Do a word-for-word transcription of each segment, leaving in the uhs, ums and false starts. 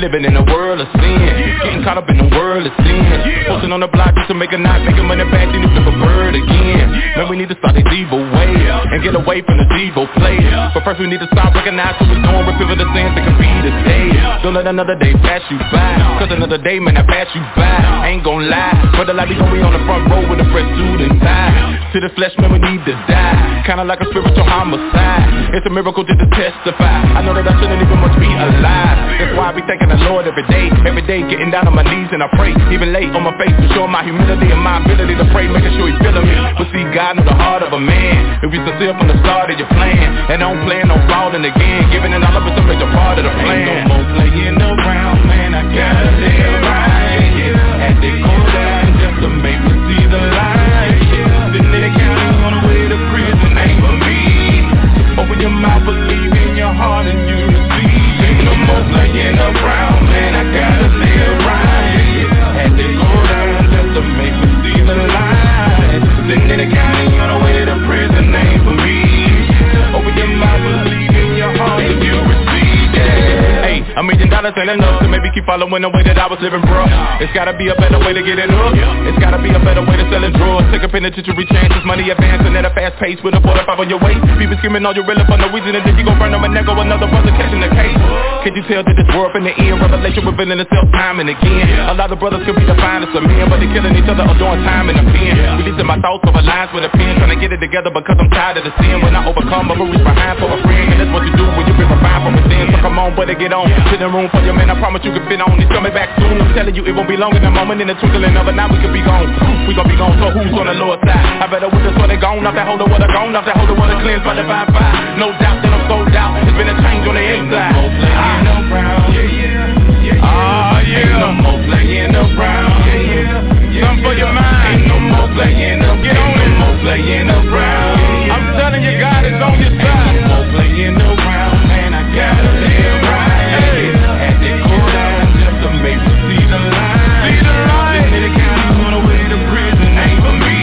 living in a world of sin. Getting caught up in the world of sin. Posting on the block just to make a knot, making money back, then you flip a bird again. Man, we need to start this evil way and get away from the evil play. But first we need to stop recognizing we're doing, repent of the sins that can be the day. Don't let another day pass you by, cause another day, man, I pass you by. I ain't gon' lie, brother, like we gon' be on the front row with a fresh suit and tie. To the flesh, man, we need to die, kinda like a spiritual homicide. It's a miracle just to testify. I know that I shouldn't even much be alive. That's why I be thanking the Lord every day. Every day getting down on my knees and I pray. Even late on my face to show my humility and my ability to pray, making sure he's feeling me. But see, God knows the heart of a man. If you sincere from the start of your plan, and don't plan on falling again, giving it all up is a major part of the plan. Ain't no more playing around, man, I gotta live right, yeah. Had to go down just to make me see the light, yeah. Sitting in the county on the way to prison, ain't for me. Open your mouth, believe in your heart and you receive. Ain't no more playing around, man, I gotta live right, yeah. Had to go down just to make me see the light. Sitting in the county on the way to prison, ain't for me. Open your mouth, believe in your heart and you receive, yeah. Hey, a million dollars ain't enough to maybe keep following the way that I was living, bro. It's gotta be a better way to get it up. It's gotta be a better way to selling drugs. Take a penitentiary chances, money advancing at a fast pace with a forty-five on your waist. People screaming all you really for no reason, and then you gon' burn them and there go another brother catching the case. Can you tell that this world in the end, revelation revealing itself time and again? A lot of brothers can be the finest of men, but they killing each other or doing time in the pen. Releasing my thoughts over lines with a pen, trying to get it together because I'm tired of the sin. When I overcome, I'ma reach behind for a friend, and that's what you do when you been refined from within. So come on, buddy, get on. Sit in room for your man, I promise you can fit on. He's coming back soon, I'm telling you it won't be long in a moment. In the twinkling of an eye, we could be gone. We gon' be gone, so who's on the lower side? I better with this one, they gone. Off that holder, what I gone. Off that holder, what I cleansed by the five five. No doubt that I'm sold out. There's been a change on the inside. Ain't no more playing around, yeah, yeah, yeah, yeah. Ah, yeah. Ain't no more playing around, yeah, yeah, yeah. Something for your mind. Ain't no more playing around. Get on it. No more playing around. I'm telling you, God is on your side. Ain't no more playing around, man. I gotta live right. Hey. Had to go down just to make me see the light. See the light. Sitting in the county on the way to prison ain't for me.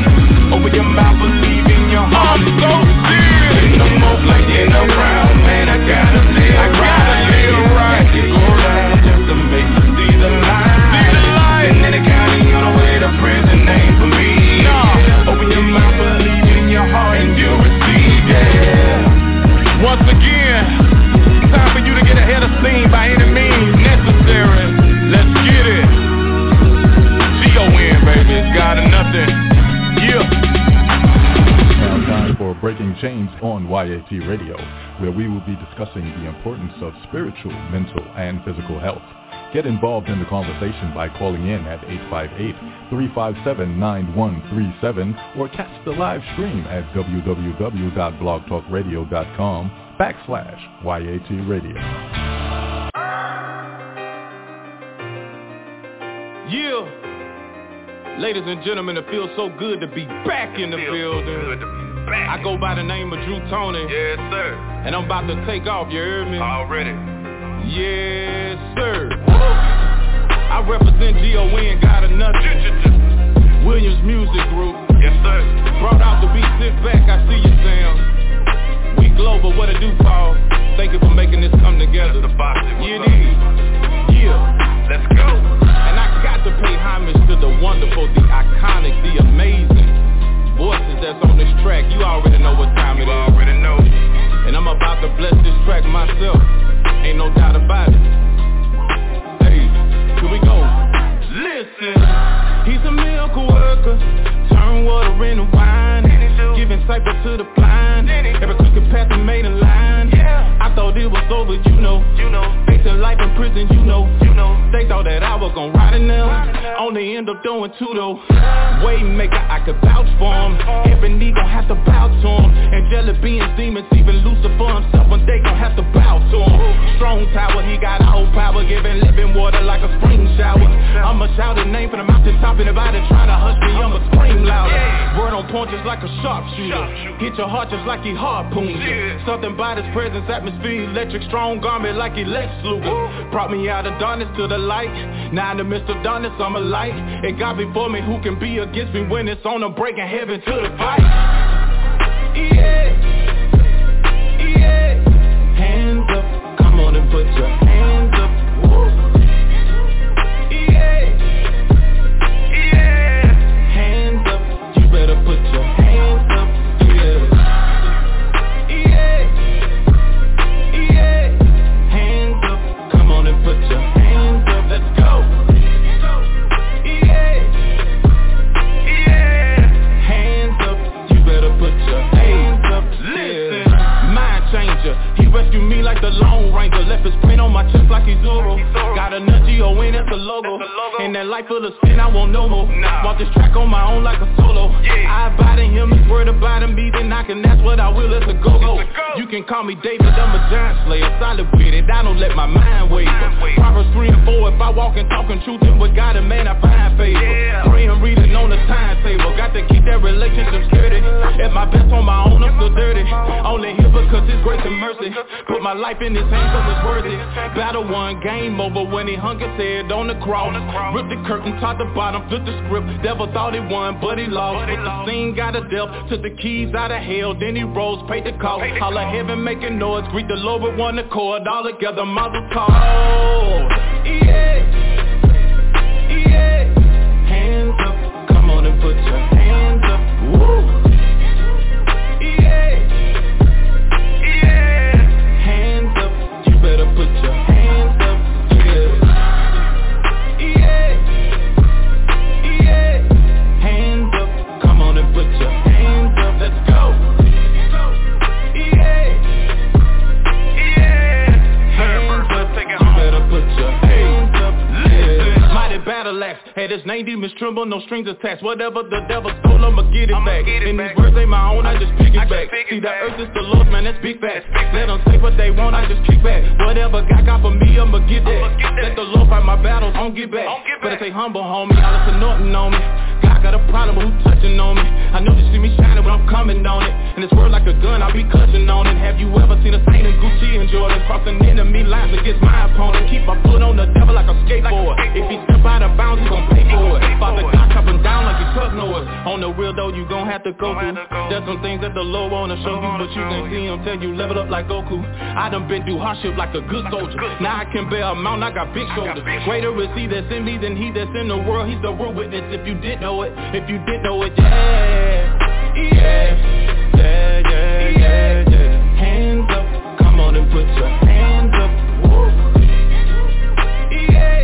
Open your mouth, believe in your heart. I'm so serious. Ain't no more playing around, man. I gotta live I gotta live right. Had to go down just to make me see the light. See the light. Sitting in the county on the way to prison ain't for me. Nah. Open your mouth, believe in your heart, and you'll receive, yeah. Once again, time for you to get ahead of steam by any means necessary. Let's get it. G O N, baby, it's God or nothing. Yeah. Now time for Breaking Chains on Y A T Radio, where we will be discussing the importance of spiritual, mental, and physical health. Get involved in the conversation by calling in at eight five eight, three five seven, nine one three seven or catch the live stream at www.blogtalkradio.com backslash YAT Radio. Yeah. Ladies and gentlemen, it feels so good to be back in the building. So good to be back. I go by the name of Drew Tony. Yes, sir. And I'm about to take off, you heard me? Already. Yes, sir. I represent G O N, God or nothing. Williams Music Group. Yes, sir. Brought out the beat, sit back, I see you, Sam. We global, what it do, Paul? Thank you for making this come together. The box, yeah, it is. Yeah. Let's go. And I got to pay homage to the wonderful, the iconic, the amazing voices that's on this track. You already know what time it is. You already know. And I'm about to bless this track myself. Ain't no doubt about it. Hey, here we go. Listen, he's a miracle worker. Turn water into wine. Giving sight to the blind. Every crooked path he made in line. I thought it was over, you know. You know. Facing life in prison, you know. You know. They thought that I was gon' ride in them. Only end up doing two though. Waymaker, I could vouch for him. Every knee gon' have to bow to him. Angelic beings, demons, even Lucifer himself, one day gon' have to bow to him. Strong tower, he got all power, giving living water like a spring shower. I'ma shout his name from the mountain top, and anybody try to hush me, I'ma scream louder. Word on point just like a sharpshooter. Hit your heart just like he harpoons. Something about his presence, atmosphere electric, strong garment like he Lex Luger. Brought me out of darkness to the light. Now in the midst of darkness, I'm a light. And God before me, who can be against me when it's on? I'm breaking heaven to the fight. Yeah, yeah. Hands up, come on and put your hands up. Woo. Zorro. Got a Nunchio in, that's the logo. And that life full of sin, I won't no more. Walk this track on my own like a solo. I abide in him, his word abide in me, then I can, that's what I will, it's a go-go. You can call me David, I'm a giant slayer. Solid with it, I don't let my mind waver. Proverbs three and four, if I walk and talking truth, and with God and man, I find favor. Pray and reading on the timetable. Got to keep that relationship sturdy. At my best on my own, I'm still dirty. Only here because his grace and mercy. Put my life in his hands, cause it's worthy. Battle one, game over when he hung his head on the cross. Ripped the curtain, top to bottom, flipped the script. Devil thought he won, but he lost. But the scene got a death, took the keys out of hell, then he rose, paid the cost. All of heaven making noise, greet the Lord with one accord. All together, Mazel Tov. Yeah, yeah. Hands up, come on and put your hands up. Woo. Yeah, yeah. Hands up, you better put your hands up. Yeah, yeah, yeah. Hands up, come on and put your hands up. Let's go. Yeah, yeah. Hands up, you better put your hands up. Yeah. Mighty battle axe, had his name demons tremble, no strings attached. Whatever the devil stole, I'ma get it back. And these words ain't my own, I just pick it back. See, the earth is the Lord's, man, that's big facts. Let them say what they want, I just kick back. Whatever God got for me, I'ma get that. Let the Lord fight my battles, don't get back. Better stay humble, homie, all this anointing on me. God got a problem, but who touching on me? I know you see me shining, but I'm coming on it. And this word like a gun, I'll be clutching on it. Have you ever seen a saint in Gucci and Jordan? Crossing enemy lines against my opponent. Keep my foot on the devil like a skateboard. If he step out of bounds, he gon' pay for it. Father God chopping down like he truck noise. On the real though, you gon' have to go through. There's some things that the Lord wanna show you, but you can see him tell you level up like Goku. I done been through hardship like a good soldier. Now I can bear a mountain, I got big shoulders. Greater is he that's in me than he that's in the world. He's the real witness if you did know it. If you did know it, yeah, yeah, yeah, yeah, yeah, yeah. Hands up, come on and put your hands up. Woo. Yeah,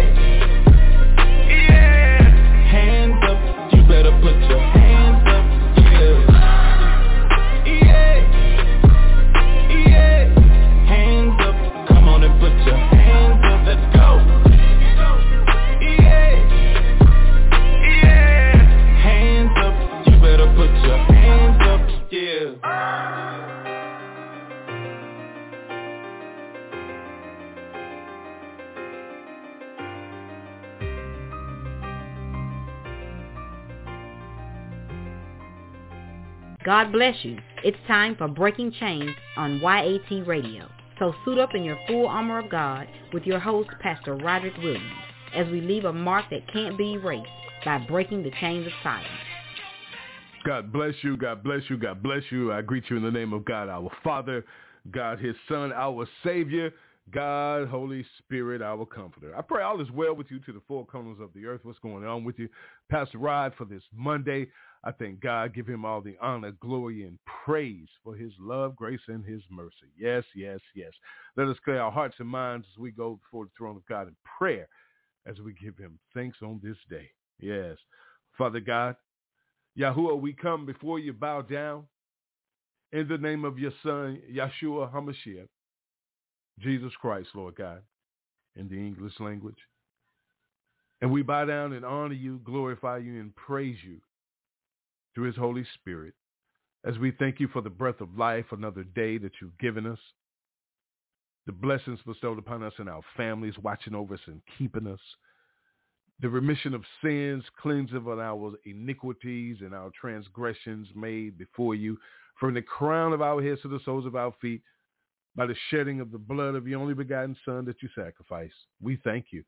yeah. Hands up, you better put your hands up. Yeah, yeah, yeah. Hands up, come on and put your hands up. Let's go. Yeah. Put your hands up, yeah. God bless you. It's time for Breaking Chains on Y A T Radio. So suit up in your full armor of God with your host, Pastor Roderick Williams, as we leave a mark that can't be erased by breaking the chains of silence. God bless you, God bless you, God bless you. I greet you in the name of God, our Father, God, his Son, our Savior, God, Holy Spirit, our Comforter. I pray all is well with you to the four corners of the earth. What's going on with you? Pastor Rod, for this Monday, I thank God, give him all the honor, glory, and praise for his love, grace, and his mercy. Yes, yes, yes. Let us clear our hearts and minds as we go before the throne of God in prayer, as we give him thanks on this day. Yes. Father God, Yahuwah, we come before you, bow down in the name of your Son, Yeshua HaMashiach, Jesus Christ, Lord God, in the English language. And we bow down and honor you, glorify you, and praise you through his Holy Spirit, as we thank you for the breath of life, another day that you've given us, the blessings bestowed upon us and our families, watching over us and keeping us, the remission of sins, cleansing of our iniquities and our transgressions made before you, from the crown of our heads to the soles of our feet, by the shedding of the blood of your only begotten Son that you sacrificed. We thank you.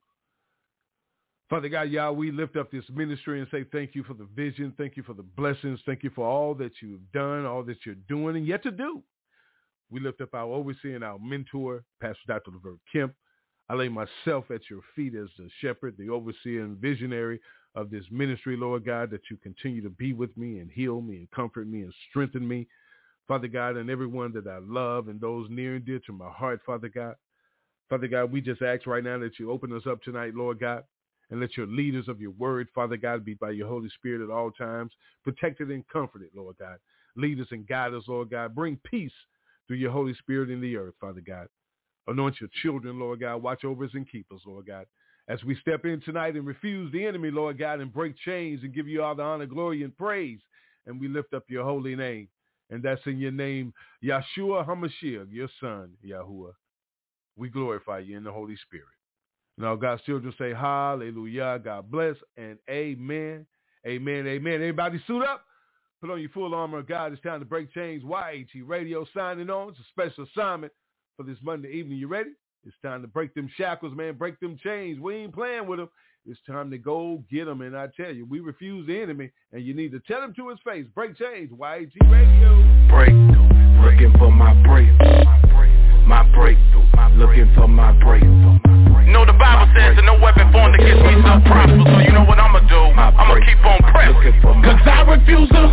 Father God, Yah, we lift up this ministry and say thank you for the vision. Thank you for the blessings. Thank you for all that you've done, all that you're doing and yet to do. We lift up our overseer and our mentor, Pastor Doctor Levert Kemp. I lay myself at your feet as the shepherd, the overseer and visionary of this ministry, Lord God, that you continue to be with me and heal me and comfort me and strengthen me, Father God, and everyone that I love and those near and dear to my heart, Father God. Father God, we just ask right now that you open us up tonight, Lord God, and let your leaders of your word, Father God, be by your Holy Spirit at all times, protected and comforted, Lord God. Lead us and guide us, Lord God. Bring peace through your Holy Spirit in the earth, Father God. Anoint your children, Lord God. Watch over us and keep us, Lord God. As we step in tonight and refuse the enemy, Lord God, and break chains and give you all the honor, glory, and praise. And we lift up your holy name. And that's in your name, Yahshua HaMashiach, your son, Yahuwah. We glorify you in the Holy Spirit. Now, God's children say hallelujah, God bless, and amen, amen, amen. Everybody suit up. Put on your full armor of God. It's time to break chains. Y A T Radio signing on. It's a special assignment for this Monday evening. You ready? It's time to break them shackles, man. Break them chains. We ain't playing with them. It's time to go get them. And I tell you, we refuse the enemy, and you need to tell him to his face. Break chains. Y A T Radio. Breakthrough. Looking for my breakthrough. My breakthrough. Looking for my breakthrough. You know the Bible says that no weapon formed against me shall prosper, so you know what I'ma do? I'ma keep on pressing, cause I refuse to.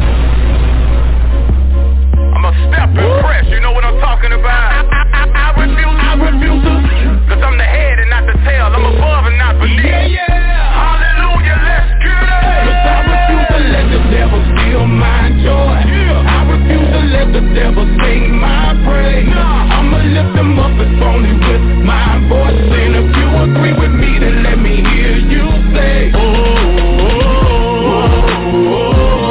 I'ma step and press, you know what I'm talking about? I, I, I, I refuse, I refuse to. Cause I'm the head and not the tail, I'm above and not beneath. Yeah, yeah. Hallelujah, let's get it. Cause I refuse to let the devil steal my joy. Yeah. I refuse to let the devil sing my praise. Nah. I'ma lift them up if only with my voice. And if you agree with me, then let me hear you say, oh, oh, oh, oh,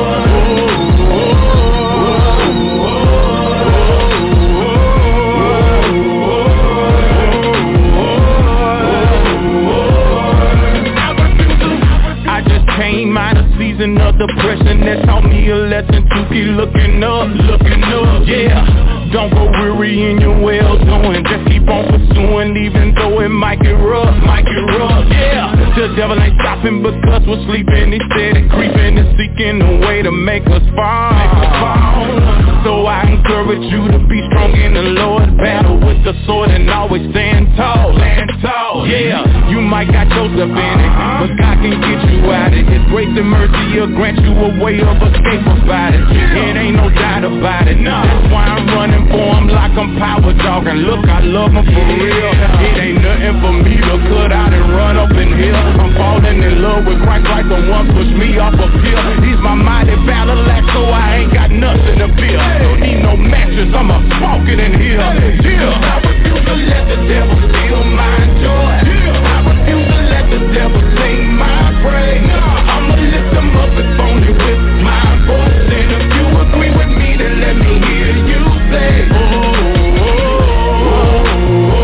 came out of season of depression that taught me a lesson to keep looking up, looking up, yeah. Don't go weary in your well-doing, just keep on pursuing even though it might get rough, might get rough, yeah. The devil ain't stopping because we're sleeping, he said it creeping and seeking a way to make us fall, make us fall. So I encourage you to be strong in the Lord, battle with the sword and always stand tall, stand tall, yeah. You might got Joseph in it, but God can get you out of it. His grace and mercy will grant you a way of escape about it. It ain't no doubt about it. That's why I'm running for him like I'm power dog. And look, I love him for real. It ain't nothing for me to cut out and run up in here. I'm falling in love with Christ like the one push me off a pill. He's my mighty battle axe, so I ain't got nothing to fear. Don't need no matches, I'm a smoking in here. Yeah. I refuse to let the devil steal my joy. I refuse to let the devil sing my praise. I'ma lift them up if only with my voice. And if you agree with me, then let me hear you say, oh, oh, oh, oh,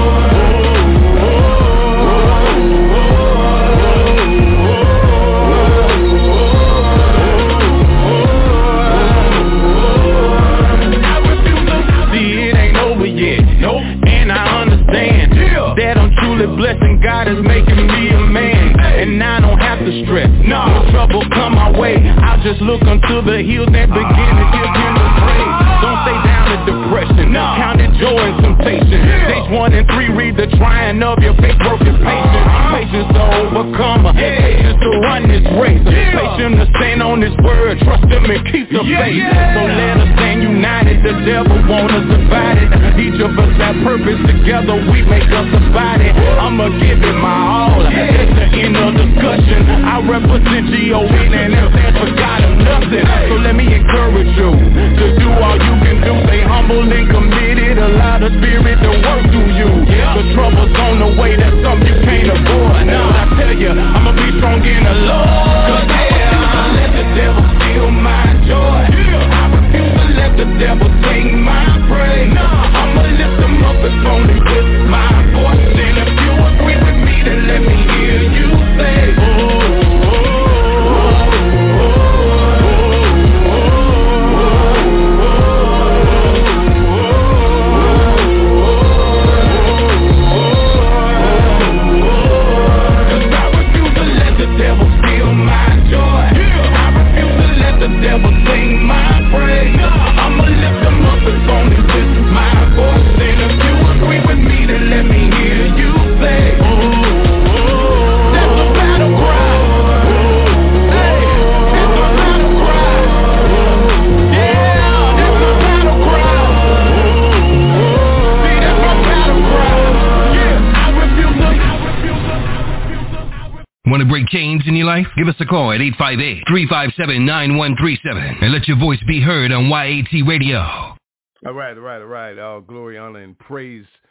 I refuse to. See, it ain't over yet. Nope. And I understand that I'm truly blessed and God is making me a man. And I don't have to stress. No, when trouble come my way, I'll just look unto the hills and begin to give him the praise. Don't stay down in depression. No. Count it joy and temptation. Yeah. Stage one and three, read the trying of your faith, working patience. Patience to overcome. Yeah. Patience to run this race. Yeah. Patience to stand on this word. Trust him and keep the yeah, faith. Yeah. So let us stand united. The devil want us divided. Each of us have purpose. Together we make us a body. I'ma give it my all. Yeah. That's the end of discussion. I represent G O N and that stands for God of nothing. So let me encourage you to do all you can do. Stay humble and committed. Allow the spirit to work through you. The trouble's on the way. That's something you can't avoid. Now I tell you, I'ma be strong in the Lord. Cause yeah, I let the devil steal my joy. I refuse to let the devil sing my praise. I'ma lift them up if only with my voice. And if you agree with me, then let me hear you say, oh, oh, oh, oh, cause I refuse to let the devil steal my joy. I refuse to let the devil sing my praise. I'ma lift them up if only with my voice. And if you agree with me, then let me hear you say, oh, oh, oh, that's a battle cry. Hey, that's a battle cry. Yeah, that's a battle cry. See, that's my battle cry. Yeah, I refuse to. I refuse to. I refuse to. Want to break chains in your life? Give us a call at eight five eight, three five seven, nine one three seven and let your voice be heard on Y A T Radio. All right, all right, all right. All glory, honor, and praise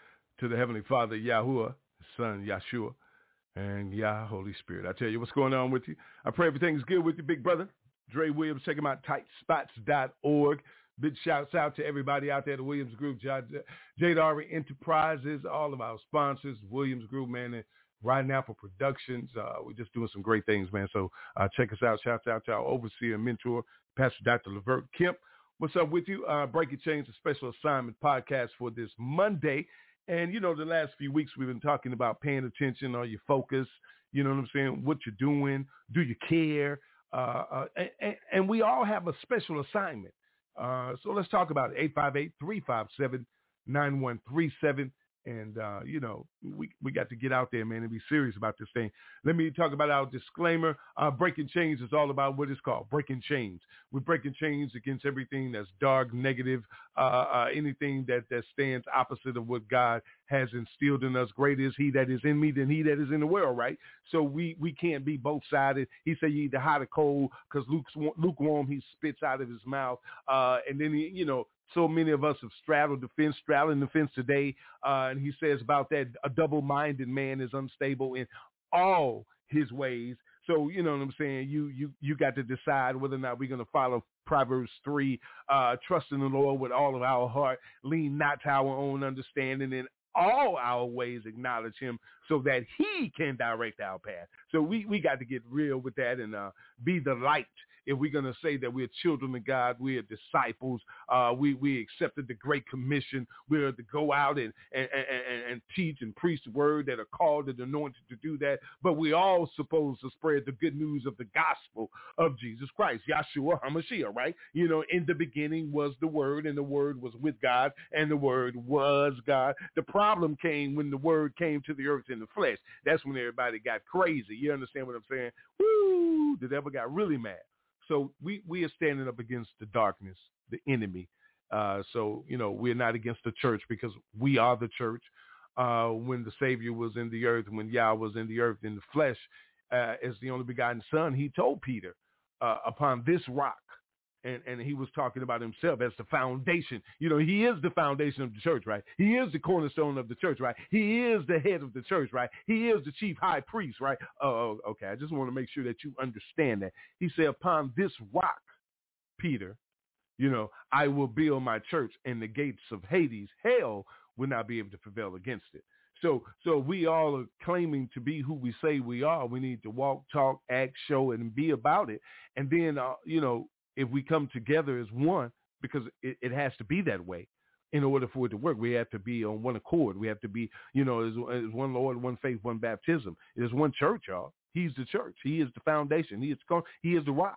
to the Heavenly Father, Yahuwah, His Son, Yahshua, and Yah, Holy Spirit. I tell you what's going on with you. I pray everything's good with you, big brother. Dre Williams, check him out, tight spots dot org. Big shouts out to everybody out there, the Williams Group, Jade Ari Enterprises, all of our sponsors, Williams Group, man, and Right Now for Productions. Uh, we're just doing some great things, man. So uh, check us out. Shouts out to our overseer and mentor, Pastor Doctor Levert Kemp. What's up with you? Uh, Breaking Chains, a special assignment podcast for this Monday. And, you know, the last few weeks we've been talking about paying attention, are you focused? You know what I'm saying? What you're doing? Do you care? Uh, uh, and, and we all have a special assignment. Uh, so let's talk about it. eight five eight, three five seven, nine one three seven. And, uh, you know, we, we got to get out there, man, and be serious about this thing. Let me talk about our disclaimer. Uh, Breaking Chains is all about what it's called, breaking chains. We're breaking chains against everything that's dark, negative, uh, uh, anything that, that stands opposite of what God has instilled in us. Great is he that is in me than he that is in the world, right? So we, we can't be both-sided. He said you either hot or cold, because lukewarm, he spits out of his mouth. Uh, and then, he, you know, so many of us have straddled the fence, straddling the fence today. Uh, and he says about that, a double-minded man is unstable in all his ways. So, you know what I'm saying? You you you got to decide whether or not we're going to follow Proverbs three, uh, trust in the Lord with all of our heart, lean not to our own understanding, and all our ways acknowledge him so that he can direct our path. So we, we got to get real with that and uh, be the light. If we're going to say that we're children of God, we're disciples, uh, we, we accepted the Great Commission, we're to go out and, and, and, and teach and preach the word, that are called and anointed to do that. But we're all supposed to spread the good news of the gospel of Jesus Christ, Yahshua HaMashiach, right? You know, in the beginning was the word, and the word was with God, and the word was God. The problem came when the word came to the earth in the flesh. That's when everybody got crazy. You understand what I'm saying? Woo! The devil got really mad. So we, we are standing up against the darkness, the enemy. Uh, so, you know, we're not against the church, because we are the church. Uh, when the Savior was in the earth, when Yah was in the earth in the flesh, uh, as the only begotten Son, he told Peter, uh, upon this rock, and, and he was talking about himself as the foundation. You know, he is the foundation of the church, right? He is the cornerstone of the church, right? He is the head of the church, right? He is the chief high priest, right? Oh, okay. I just want to make sure that you understand that. He said, upon this rock, Peter, you know, I will build my church, and the gates of Hades, hell, will not be able to prevail against it. So, so we all are claiming to be who we say we are. We need to walk, talk, act, show, and be about it. And then, uh, you know, if we come together as one, because it, it has to be that way in order for it to work, we have to be on one accord. We have to be, you know, as, as one Lord, one faith, one baptism. It is one church, y'all. He's the church. He is the foundation. He is, he is the rock.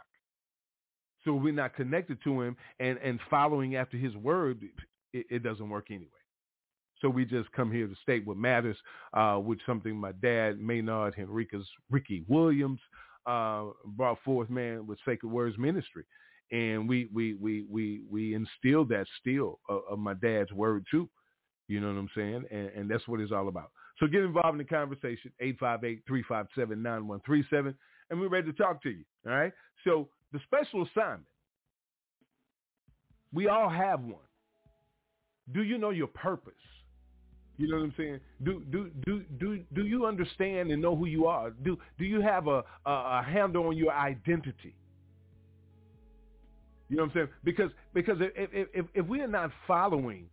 So we're not connected to him and, and following after his word, it, it doesn't work anyway. So we just come here to state what matters, uh, which something my dad, Maynard Henriquez, Ricky Williams, uh, brought forth, man, with Sacred Words Ministry. And we we we we we instilled that still of, of my dad's word too. You know what I'm saying? And, and that's what it's all about. So get involved in the conversation, eight five eight, three five seven, nine one three seven, and we're ready to talk to you. All right? So the special assignment, we all have one. Do you know your purpose? You know what I'm saying? Do do do do do you understand and know who you are? Do do you have a a, a handle on your identity? You know what I'm saying? Because because if if if we are not following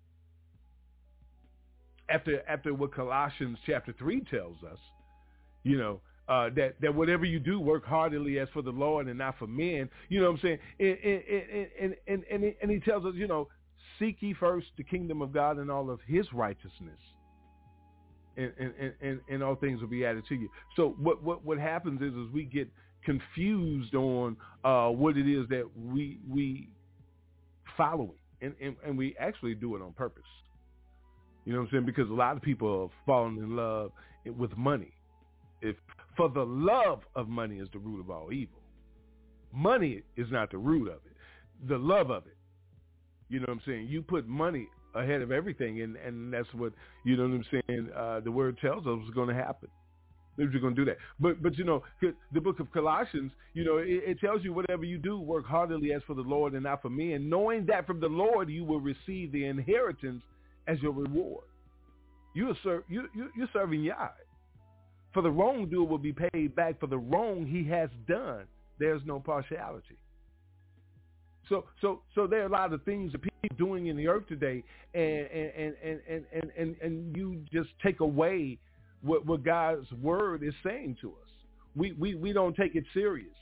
after after what Colossians chapter three tells us, you know, uh, that that whatever you do, work heartily as for the Lord and not for men. You know what I'm saying? And and and and, and, and he tells us, you know, seek ye first the kingdom of God and all of his righteousness, and and, and, and all things will be added to you. So what what, what happens is, is we get confused on uh, what it is that we we following, and, and, and we actually do it on purpose. You know what I'm saying? Because a lot of people have fallen in love with money. If for the love of money is the root of all evil. Money is not the root of it. The love of it. You know what I'm saying? You put money ahead of everything, and, and that's what, you know what I'm saying, uh, the word tells us is going to happen. They're going to do that. But, but you know, the book of Colossians, you know, it, it tells you whatever you do, work heartily as for the Lord and not for men, knowing that from the Lord you will receive the inheritance as your reward. You are ser- you, you, you're serving Yah. For the wrongdoer will be paid back for the wrong he has done. There's no partiality. So so so there are a lot of things that people are doing in the earth today, and and and and and, and, and you just take away what, what God's word is saying to us. We we, we don't take it serious.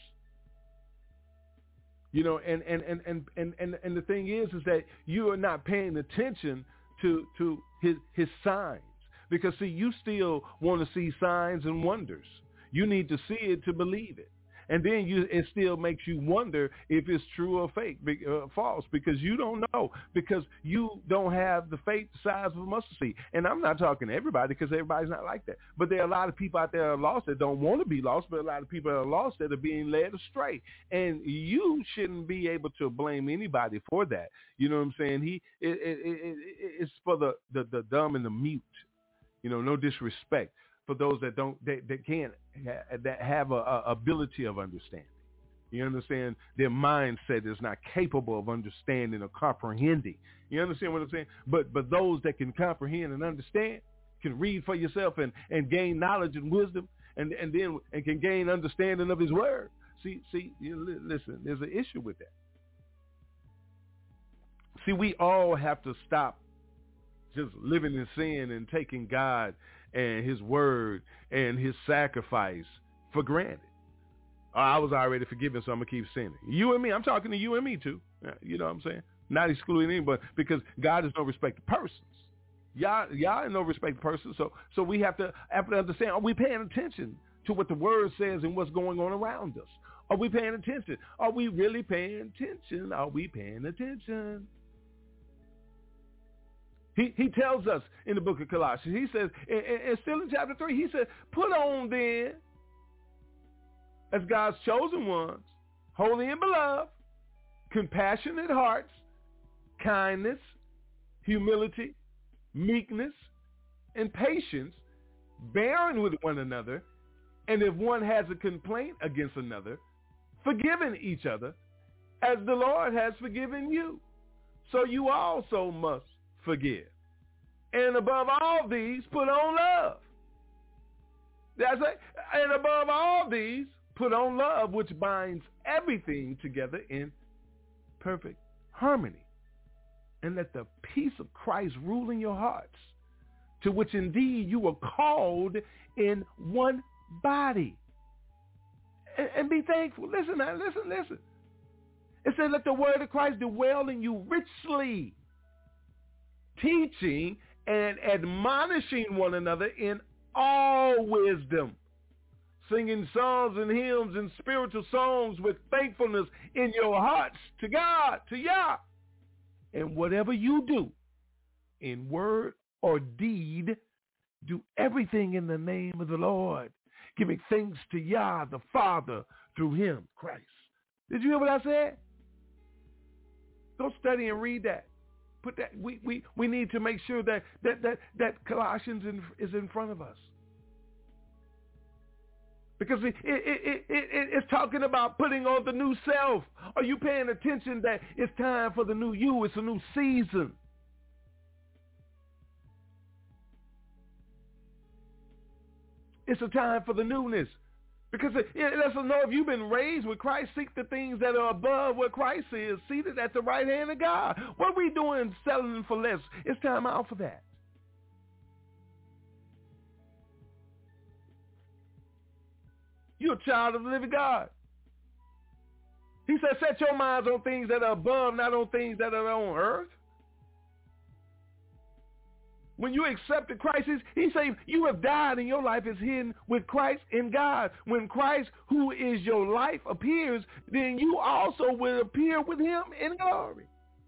You know, and and, and, and, and, and and the thing is is that you are not paying attention to to his his signs. Because, see, you still want to see signs and wonders. You need to see it to believe it. And then you, it still makes you wonder if it's true or fake, uh, false, because you don't know, because you don't have the faith the size of a mustard seed. And I'm not talking to everybody, because everybody's not like that. But there are a lot of people out there that are lost that don't want to be lost, but a lot of people that are lost that are being led astray. And you shouldn't be able to blame anybody for that. You know what I'm saying? He it, it, it, it, It's for the, the, the dumb and the mute. You know, no disrespect for those that don't, that, that can't, that have a, a ability of understanding. You understand? Their mindset is not capable of understanding or comprehending. You understand what I'm saying? But but those that can comprehend and understand, can read for yourself and, and gain knowledge and wisdom, and, and then and can gain understanding of his word. See, see, you, listen, there's an issue with that. See, we all have to stop just living in sin and taking God and his word and his sacrifice for granted. Oh, I was already forgiven, so I'm going to keep sinning. You and me, I'm talking to you and me too. You know what I'm saying? Not excluding anybody, because God is no respect of persons. Y'all, y'all is no respect of persons, so so we have to, have to understand, are we paying attention to what the word says and what's going on around us? Are we paying attention? Are we really paying attention? Are we paying attention? He he tells us in the book of Colossians, he says, and, and still in chapter three, he said, put on then, as God's chosen ones, holy and beloved, compassionate hearts, kindness, humility, meekness, and patience, bearing with one another, and if one has a complaint against another, forgiving each other, as the Lord has forgiven you. So you also must forgive. And above all these, put on love. That's it. And above all these, put on love, which binds everything together in perfect harmony. And let the peace of Christ rule in your hearts, to which indeed you were called in one body. And, and be thankful. Listen now, listen, listen. It said, let the word of Christ dwell in you richly, teaching and admonishing one another in all wisdom, singing psalms and hymns and spiritual songs with thankfulness in your hearts to God, to Yah. And whatever you do, in word or deed, do everything in the name of the Lord, giving thanks to Yah the Father through him, Christ. Did you hear what I said? Go study and read that. Put that. We we, we need to make sure that that that, that Colossians in, is in front of us, because it, it, it, it, it, it's talking about putting on the new self. Are you paying attention that it's time for the new you? It's a new season. It's a time for the newness. Because it, it lets us know if you've been raised with Christ, seek the things that are above where Christ is, seated at the right hand of God. What are we doing selling for less? It's time out for that. You're a child of the living God. He said, set your minds on things that are above, not on things that are on earth. When you accepted Christ, he said you have died and your life is hidden with Christ in God. When Christ, who is your life, appears, then you also will appear with him in glory.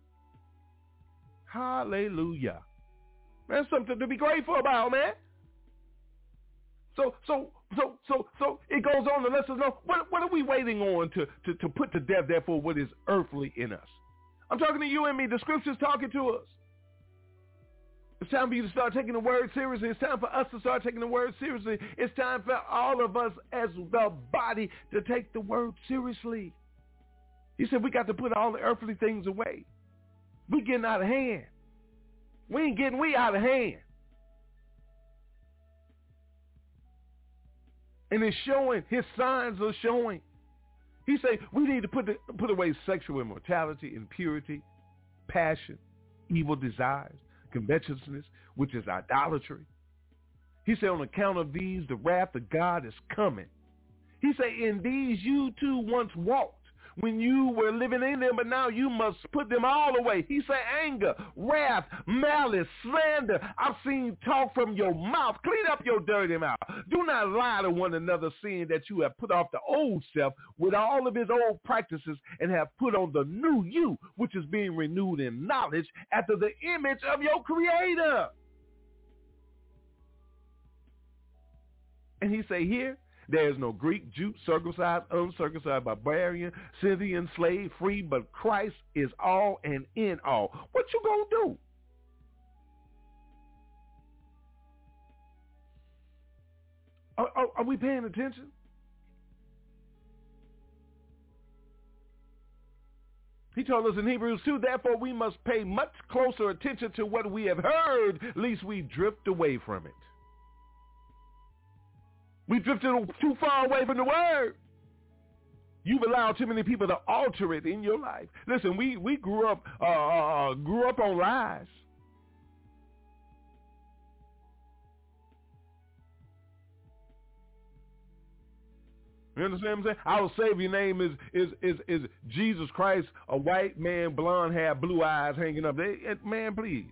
Hallelujah. That's something to be grateful about, man. So, so, so, so, so it goes on to let us know, what, what are we waiting on to, to, to put to death, therefore, what is earthly in us? I'm talking to you and me. The scripture's talking to us. It's time for you to start taking the word seriously. It's time for us to start taking the word seriously. It's time for all of us as the body to take the word seriously. He said we got to put all the earthly things away. We getting out of hand. We ain't getting we out of hand. And it's showing. His signs are showing. He say we need to put the, put away sexual immorality, impurity, passion, evil desires, covetousness, which is idolatry. He said, on account of these, the wrath of God is coming. He said, in these you too once walked when you were living in them, but now you must put them all away. He said, anger, wrath, malice, slander. I've seen talk from your mouth. Clean up your dirty mouth. Do not lie to one another, seeing that you have put off the old self with all of his old practices and have put on the new you, which is being renewed in knowledge after the image of your Creator. And he say here, there is no Greek, Jew, circumcised, uncircumcised, barbarian, Scythian, slave, free, but Christ is all and in all. What you gonna do? Are, are, are we paying attention? He told us in Hebrews two, therefore we must pay much closer attention to what we have heard, lest we drift away from it. We drifted too far away from the word. You've allowed too many people to alter it in your life. Listen, we, we grew up uh, uh, grew up on lies. You understand what I'm saying? Our Savior name is is is is Jesus Christ, a white man, blonde hair, blue eyes hanging up. They, man, please.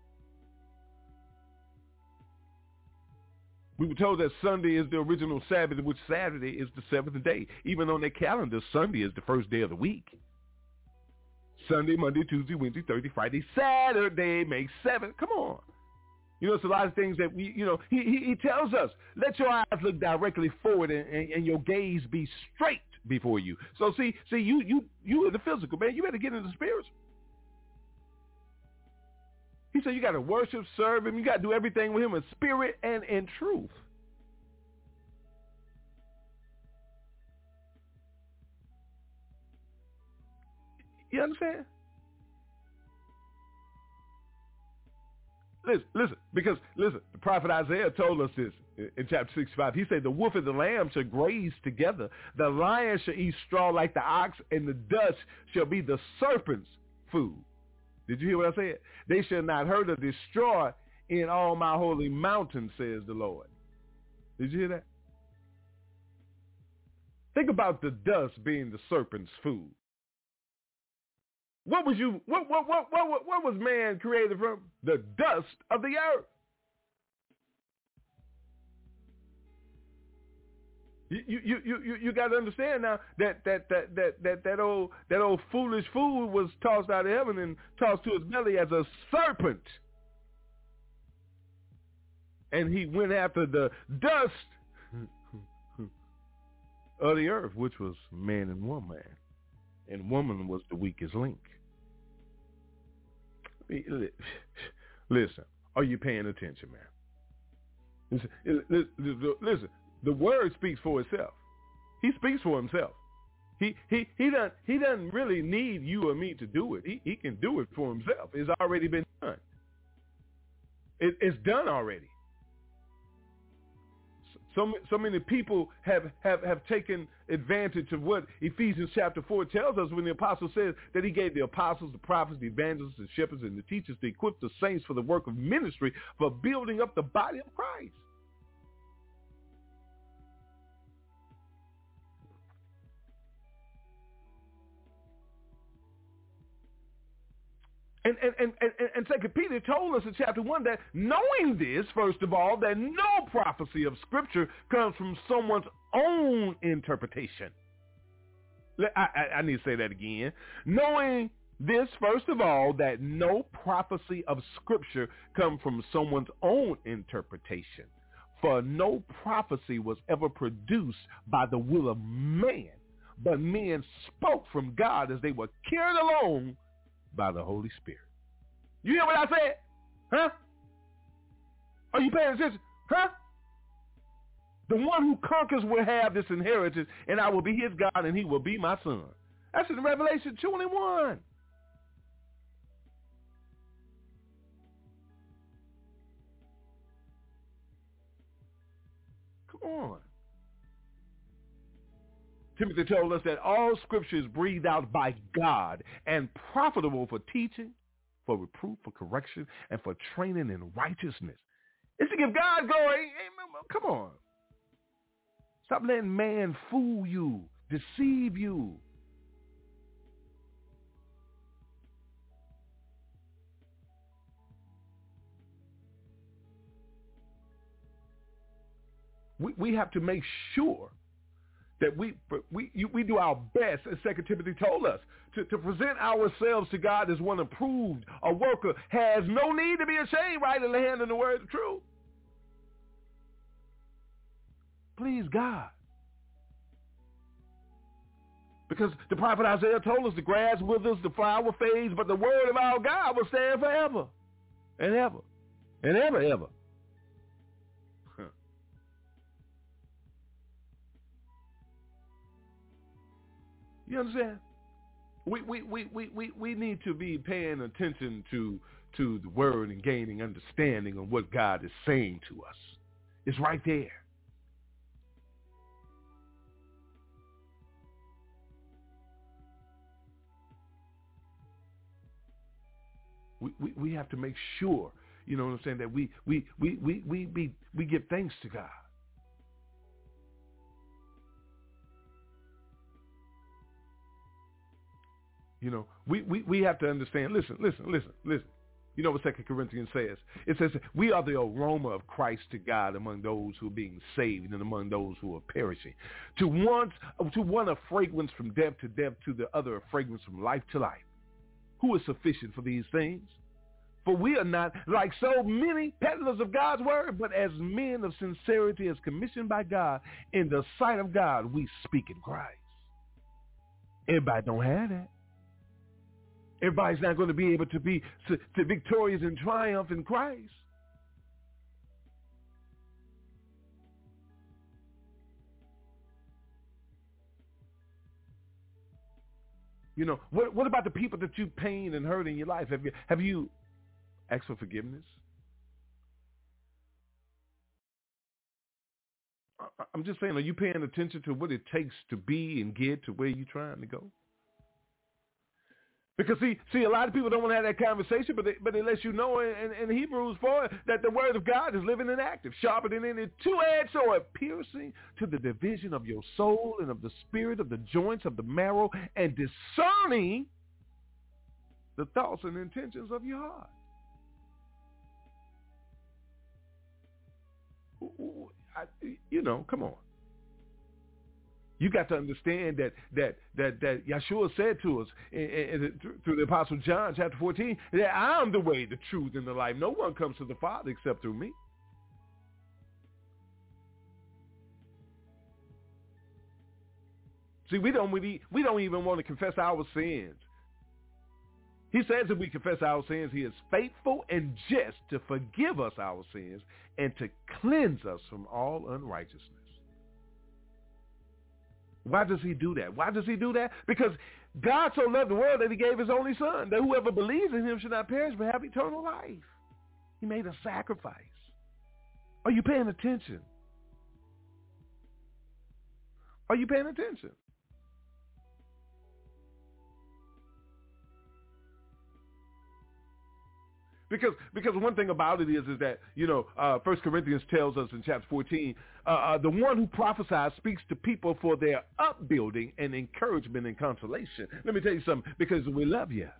We were told that Sunday is the original Sabbath, which Saturday is the seventh day. Even on their calendar, Sunday is the first day of the week. Sunday, Monday, Tuesday, Wednesday, Thursday, Friday, Saturday makes seven. Come on. You know, it's a lot of things that we, you know, he he, he tells us, let your eyes look directly forward and, and, and your gaze be straight before you. So see, see, you you you in the physical, man, you better get into the spiritual. He said you got to worship, serve him. You got to do everything with him in spirit and in truth. You understand? Listen, listen, because, listen, the prophet Isaiah told us this in chapter sixty-five. He said, the wolf and the lamb shall graze together. The lion shall eat straw like the ox, and the dust shall be the serpent's food. Did you hear what I said? They shall not hurt or destroy in all my holy mountain, says the Lord. Did you hear that? Think about the dust being the serpent's food. What was you? What what what what what was man created from? The dust of the earth. You you you you you got to understand now that that that that that that old that old foolish fool was tossed out of heaven and tossed to his belly as a serpent, and he went after the dust of the earth, which was man and woman, and woman was the weakest link. Listen, are you paying attention, man? Listen, listen. The word speaks for itself. He speaks for himself. He he he doesn't he doesn't really need you or me to do it. He he can do it for himself. It's already been done. It, it's done already. So so many people have, have, have taken advantage of what Ephesians chapter four tells us when the apostle says that he gave the apostles, the prophets, the evangelists, the shepherds, and the teachers to equip the saints for the work of ministry for building up the body of Christ. And, and, and, and, and Second Peter told us in chapter one that knowing this, first of all, that no prophecy of Scripture comes from someone's own interpretation. I, I, I need to say that again. Knowing this, first of all, that no prophecy of Scripture comes from someone's own interpretation. For no prophecy was ever produced by the will of man, but men spoke from God as they were carried along by the Holy Spirit. You hear what I said? Huh? Are you paying attention? Huh? The one who conquers will have this inheritance, and I will be his God, and he will be my son. That's in Revelation twenty-one. Come on. Timothy told us that all scripture is breathed out by God and profitable for teaching, for reproof, for correction, and for training in righteousness. It's to give God glory. Come on. Stop letting man fool you, deceive you. We, we have to make sure that we we you, we do our best, as Second Timothy told us, to, to present ourselves to God as one approved, a worker, has no need to be ashamed, right in the hand of the word of truth. Please God. Because the prophet Isaiah told us the grass withers, the flower fades, but the word of our God will stand forever and ever and ever, ever. You understand? We, we, we, we, we, we need to be paying attention to, to the word and gaining understanding of what God is saying to us. It's right there. We, we, we have to make sure, you know what I'm saying, that we, we, we, we, we, we, we give thanks to God. You know, we, we, we have to understand, listen, listen, listen, listen. You know what Second Corinthians says? It says, we are the aroma of Christ to God among those who are being saved and among those who are perishing. To one, to one a fragrance from depth to depth, to the other a fragrance from life to life. Who is sufficient for these things? For we are not like so many peddlers of God's word, but as men of sincerity, as commissioned by God, in the sight of God, we speak in Christ. Everybody don't have that. Everybody's not going to be able to be to, to victorious and triumph in Christ. You know, what what about the people that you pain and hurt in your life? Have you have you asked for forgiveness? I'm just saying, are you paying attention to what it takes to be and get to where you're trying to go? Because see, see, a lot of people don't want to have that conversation, but they, but it lets you know in, in, in Hebrews four that the word of God is living and active, sharper than any two-edged sword, piercing to the division of your soul and of the spirit, of the joints, of the marrow, and discerning the thoughts and intentions of your heart. I, you know, come on. You got to understand that that that that Yeshua said to us in, in, through the Apostle John, chapter fourteen, that I'm the way, the truth, and the life. No one comes to the Father except through me. See, we don't we, we don't even want to confess our sins. He says if we confess our sins, he is faithful and just to forgive us our sins and to cleanse us from all unrighteousness. Why does he do that? Why does he do that? Because God so loved the world that he gave his only son, that whoever believes in him should not perish but have eternal life. He made a sacrifice. Are you paying attention? Are you paying attention? Because because one thing about it is is that, you know, uh, First Corinthians tells us in chapter fourteen, uh, uh, the one who prophesies speaks to people for their upbuilding and encouragement and consolation. Let me tell you something, because we love you.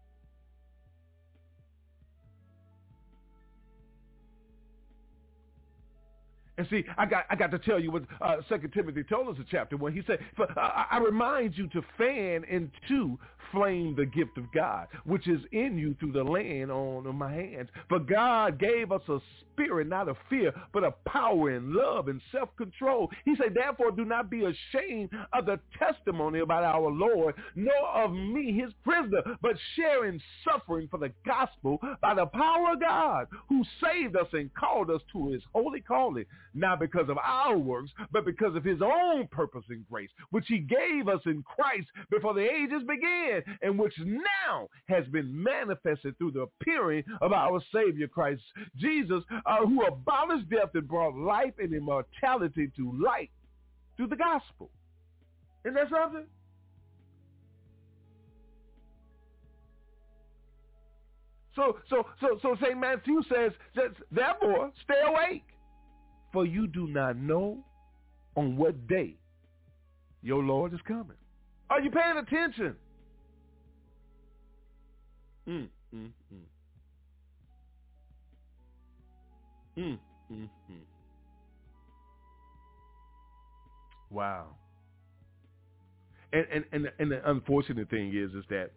And see, I got I got to tell you what uh, Second Timothy told us in chapter one. He said, "For I, I remind you to fan into flame the gift of God, which is in you through the laying on of my hands. For God gave us a spirit, not of fear, but of power and love and self-control." He said, "Therefore do not be ashamed of the testimony about our Lord, nor of me, his prisoner, but share in suffering for the gospel by the power of God, who saved us and called us to his holy calling, not because of our works, but because of his own purpose and grace, which he gave us in Christ before the ages began, and which now has been manifested through the appearing of our Savior Christ Jesus, uh, who abolished death and brought life and immortality to light through the gospel." Isn't that something? So, so, so, so Saint Matthew says, says, therefore, stay awake, for you do not know on what day your Lord is coming. Are you paying attention? Mm, mm, mm. Mm, mm, mm. Wow. And, and and and the unfortunate thing is, is that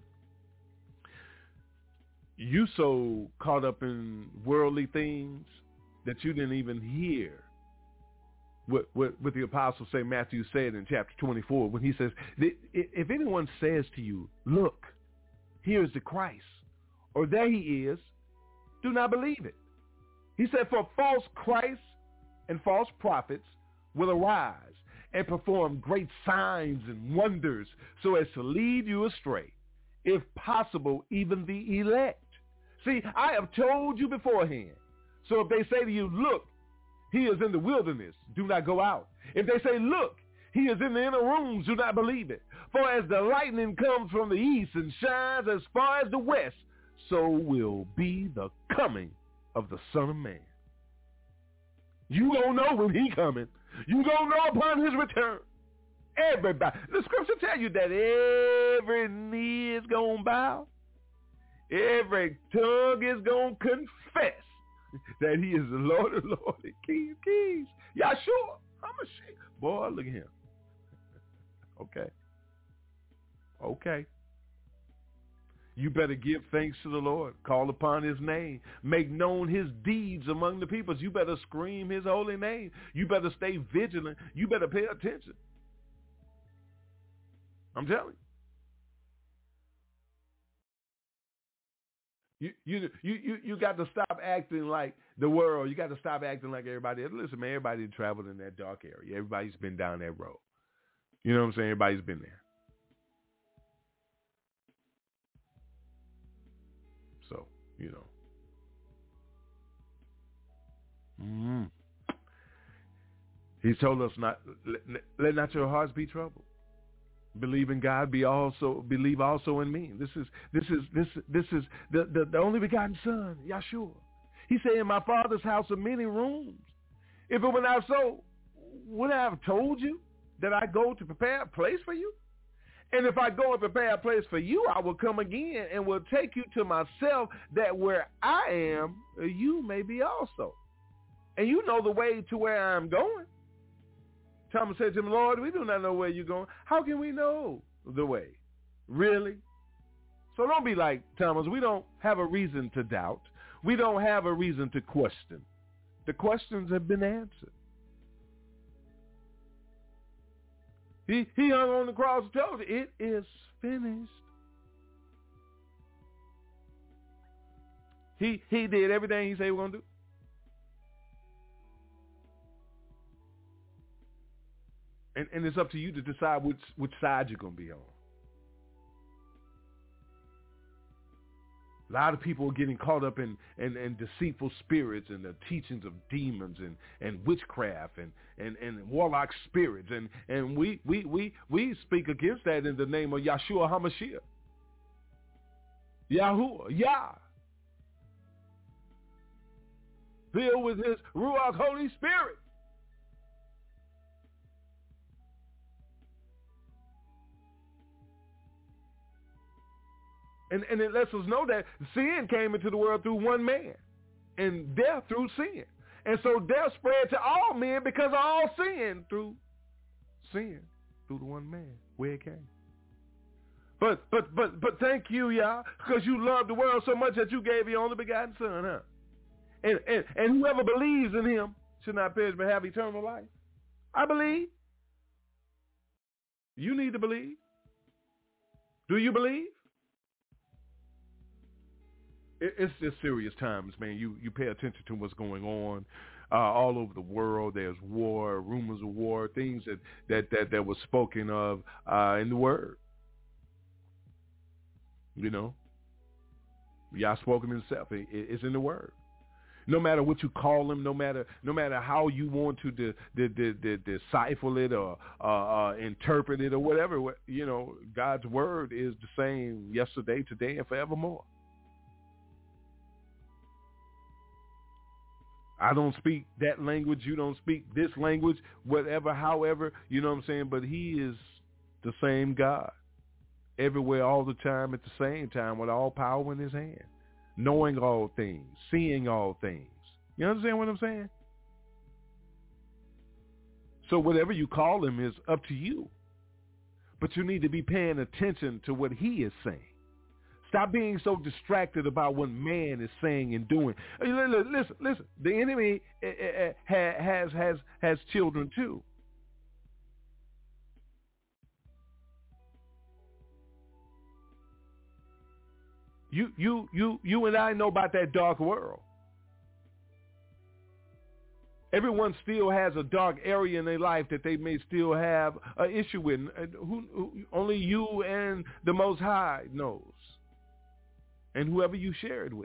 you so caught up in worldly things that you didn't even hear what, what, what the apostle Saint Matthew said in chapter twenty-four when he says, if anyone says to you, look, here's the Christ, or there he is, do not believe it. He said, for false Christs and false prophets will arise and perform great signs and wonders so as to lead you astray, if possible, even the elect. See, I have told you beforehand. So if they say to you, look, he is in the wilderness, do not go out. If they say, look, he is in the inner rooms, do not believe it. For as the lightning comes from the east and shines as far as the west, so will be the coming of the Son of Man. You don't know when he coming. You don't know upon his return. Everybody. The scripture tell you that every knee is going to bow. Every tongue is going to confess that he is the Lord of Lords and King of Kings. Yahshua. I'm a shake. Boy, look at him. Okay. Okay. You better give thanks to the Lord. Call upon his name. Make known his deeds among the peoples. You better scream his holy name. You better stay vigilant. You better pay attention. I'm telling you. You, you, you, you, you got to stop acting like the world. You got to stop acting like everybody else. Listen, man, everybody traveled in that dark area. Everybody's been down that road. You know what I'm saying? Everybody's been there. So, you know. Mm. He told us not, let, let not your hearts be troubled. Believe in God, be also believe also in me. This is this is this this is the, the, the only begotten Son, Yahshua. He said, in my Father's house are many rooms. If it were not so, would I have told you that I go to prepare a place for you? And if I go and prepare a place for you, I will come again and will take you to myself, that where I am, you may be also. And you know the way to where I'm going. Thomas said to him, Lord, we do not know where you're going. How can we know the way? Really? So don't be like Thomas. We don't have a reason to doubt. We don't have a reason to question. The questions have been answered. He, he hung on the cross and told you, it is finished. He, he did everything he said he was going to do. And, and it's up to you to decide which, which side you're going to be on. A lot of people are getting caught up in, in, in deceitful spirits and the teachings of demons and, and witchcraft and, and, and warlock spirits. And, and we, we, we, we speak against that in the name of Yahshua HaMashiach. Yahuwah, Yah. Filled with his Ruach Holy Spirit. And, and it lets us know that sin came into the world through one man and death through sin. And so death spread to all men because of all sin through sin, through the one man, where it came. But but but but thank you, y'all, because you love the world so much that you gave your only begotten Son, huh? And, and, and whoever believes in him should not perish but have eternal life. I believe. You need to believe. Do you believe? It's just serious times, man. You you pay attention to what's going on uh, all over the world. There's war, rumors of war, things that that that, that was spoken of uh, in the Word. You know, Yah spoken himself. It, it's in the Word. No matter what you call him, no matter no matter how you want to de, de, de, de, decipher it or uh, uh, interpret it or whatever, you know, God's word is the same yesterday, today, and forevermore. I don't speak that language. You don't speak this language, whatever, however, you know what I'm saying? But he is the same God everywhere, all the time, at the same time, with all power in his hand, knowing all things, seeing all things. You understand what I'm saying? So whatever you call him is up to you. But you need to be paying attention to what he is saying. Stop being so distracted about what man is saying and doing. Listen, listen. The enemy has has has children too. You you you you and I know about that dark world. Everyone still has a dark area in their life that they may still have an issue with. Who, who, only you and the Most High knows. And whoever you share it with.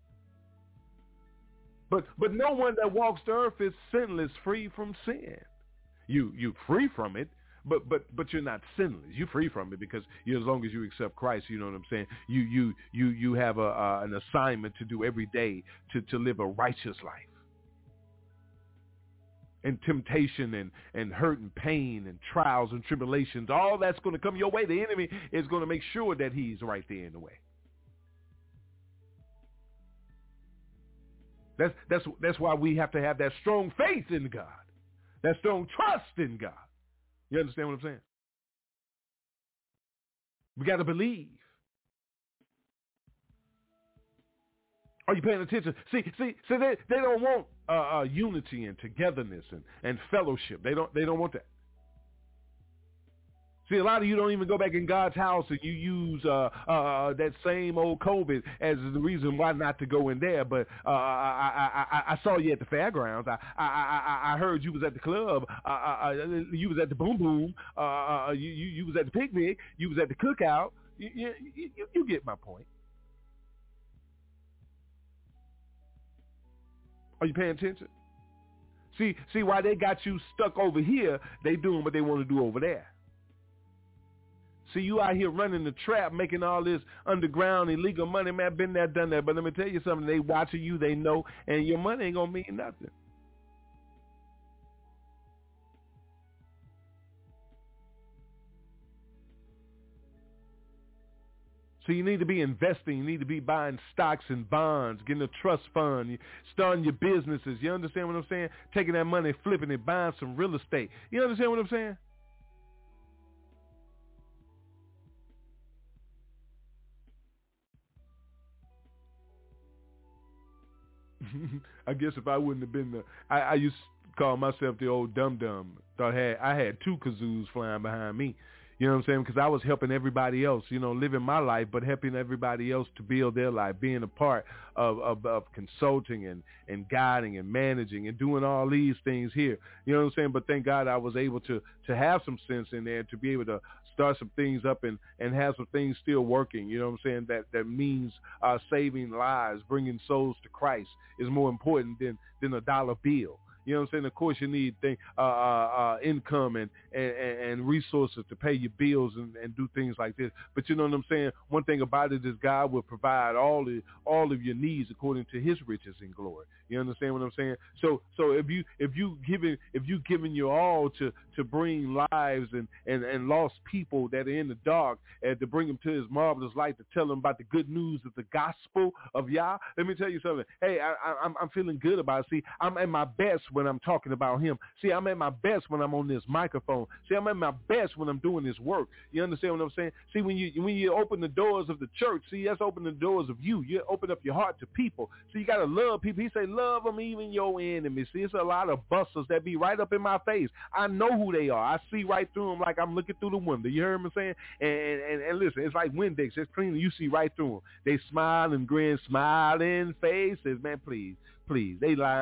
But but no one that walks the earth is sinless, free from sin. You you free from it, but but but you're not sinless. You're free from it because you, as long as you accept Christ, you know what I'm saying. You you you you have a uh, an assignment to do every day to to live a righteous life. And temptation and, and hurt and pain and trials and tribulations, all that's going to come your way. The enemy is going to make sure that he's right there in the way. That's that's that's why we have to have that strong faith in God, that strong trust in God. You understand what I'm saying? We got to believe. Are you paying attention? See, see, see. They they don't want uh, uh, unity and togetherness and, and fellowship. They don't they don't want that. See, a lot of you don't even go back in God's house and you use uh, uh, that same old COVID as the reason why not to go in there. But uh, I, I, I, I saw you at the fairgrounds. I, I, I, I heard you was at the club. Uh, uh, you was at the Boom Boom. Uh, you, you, you was at the picnic. You was at the cookout. You, you, you, you get my point. Are you paying attention? See, see why they got you stuck over here? They doing what they want to do over there. See, you out here running the trap, making all this underground illegal money. Man, been there, done that. But let me tell you something. They watching you. They know. And your money ain't going to mean nothing. So you need to be investing. You need to be buying stocks and bonds, getting a trust fund, starting your businesses. You understand what I'm saying? Taking that money, flipping it, buying some real estate. You understand what I'm saying? I guess if I wouldn't have been the, I, I used to call myself the old dum-dum. Thought I had, I had two kazoos flying behind me. You know what I'm saying? Because I was helping everybody else, you know, living my life, but helping everybody else to build their life, being a part of, of, of consulting and, and guiding and managing and doing all these things here. You know what I'm saying? But thank God I was able to, to have some sense in there to be able to start some things up and, and have some things still working. You know what I'm saying? That, that means uh, saving lives, bringing souls to Christ is more important than, than a dollar bill. You know what I'm saying? Of course, you need thing, uh, uh, income and, and, and resources to pay your bills and, and do things like this. But you know what I'm saying? One thing about it is God will provide all of, all of your needs according to his riches and glory. You understand what I'm saying? So so if you if you giving if you giving your all to, to bring lives and, and, and lost people that are in the dark and to bring them to his marvelous light, to tell them about the good news of the gospel of Yah, let me tell you something. Hey, I, I, I'm I'm feeling good about it. See, I'm at my best when I'm talking about him. See, I'm at my best when I'm on this microphone. See, I'm at my best when I'm doing this work. You understand what I'm saying? See, when you when you open the doors of the church, see, that's open the doors of you. You open up your heart to people. See, you got to love people. He say, love them even your enemies. See, it's a lot of busters that be right up in my face. I know who they are. I see right through them like I'm looking through the window. You heard me saying? And, and, and listen, it's like Windex. It's clean. You see right through them. They smile and grin, smiling faces. Man, please, please. They lying.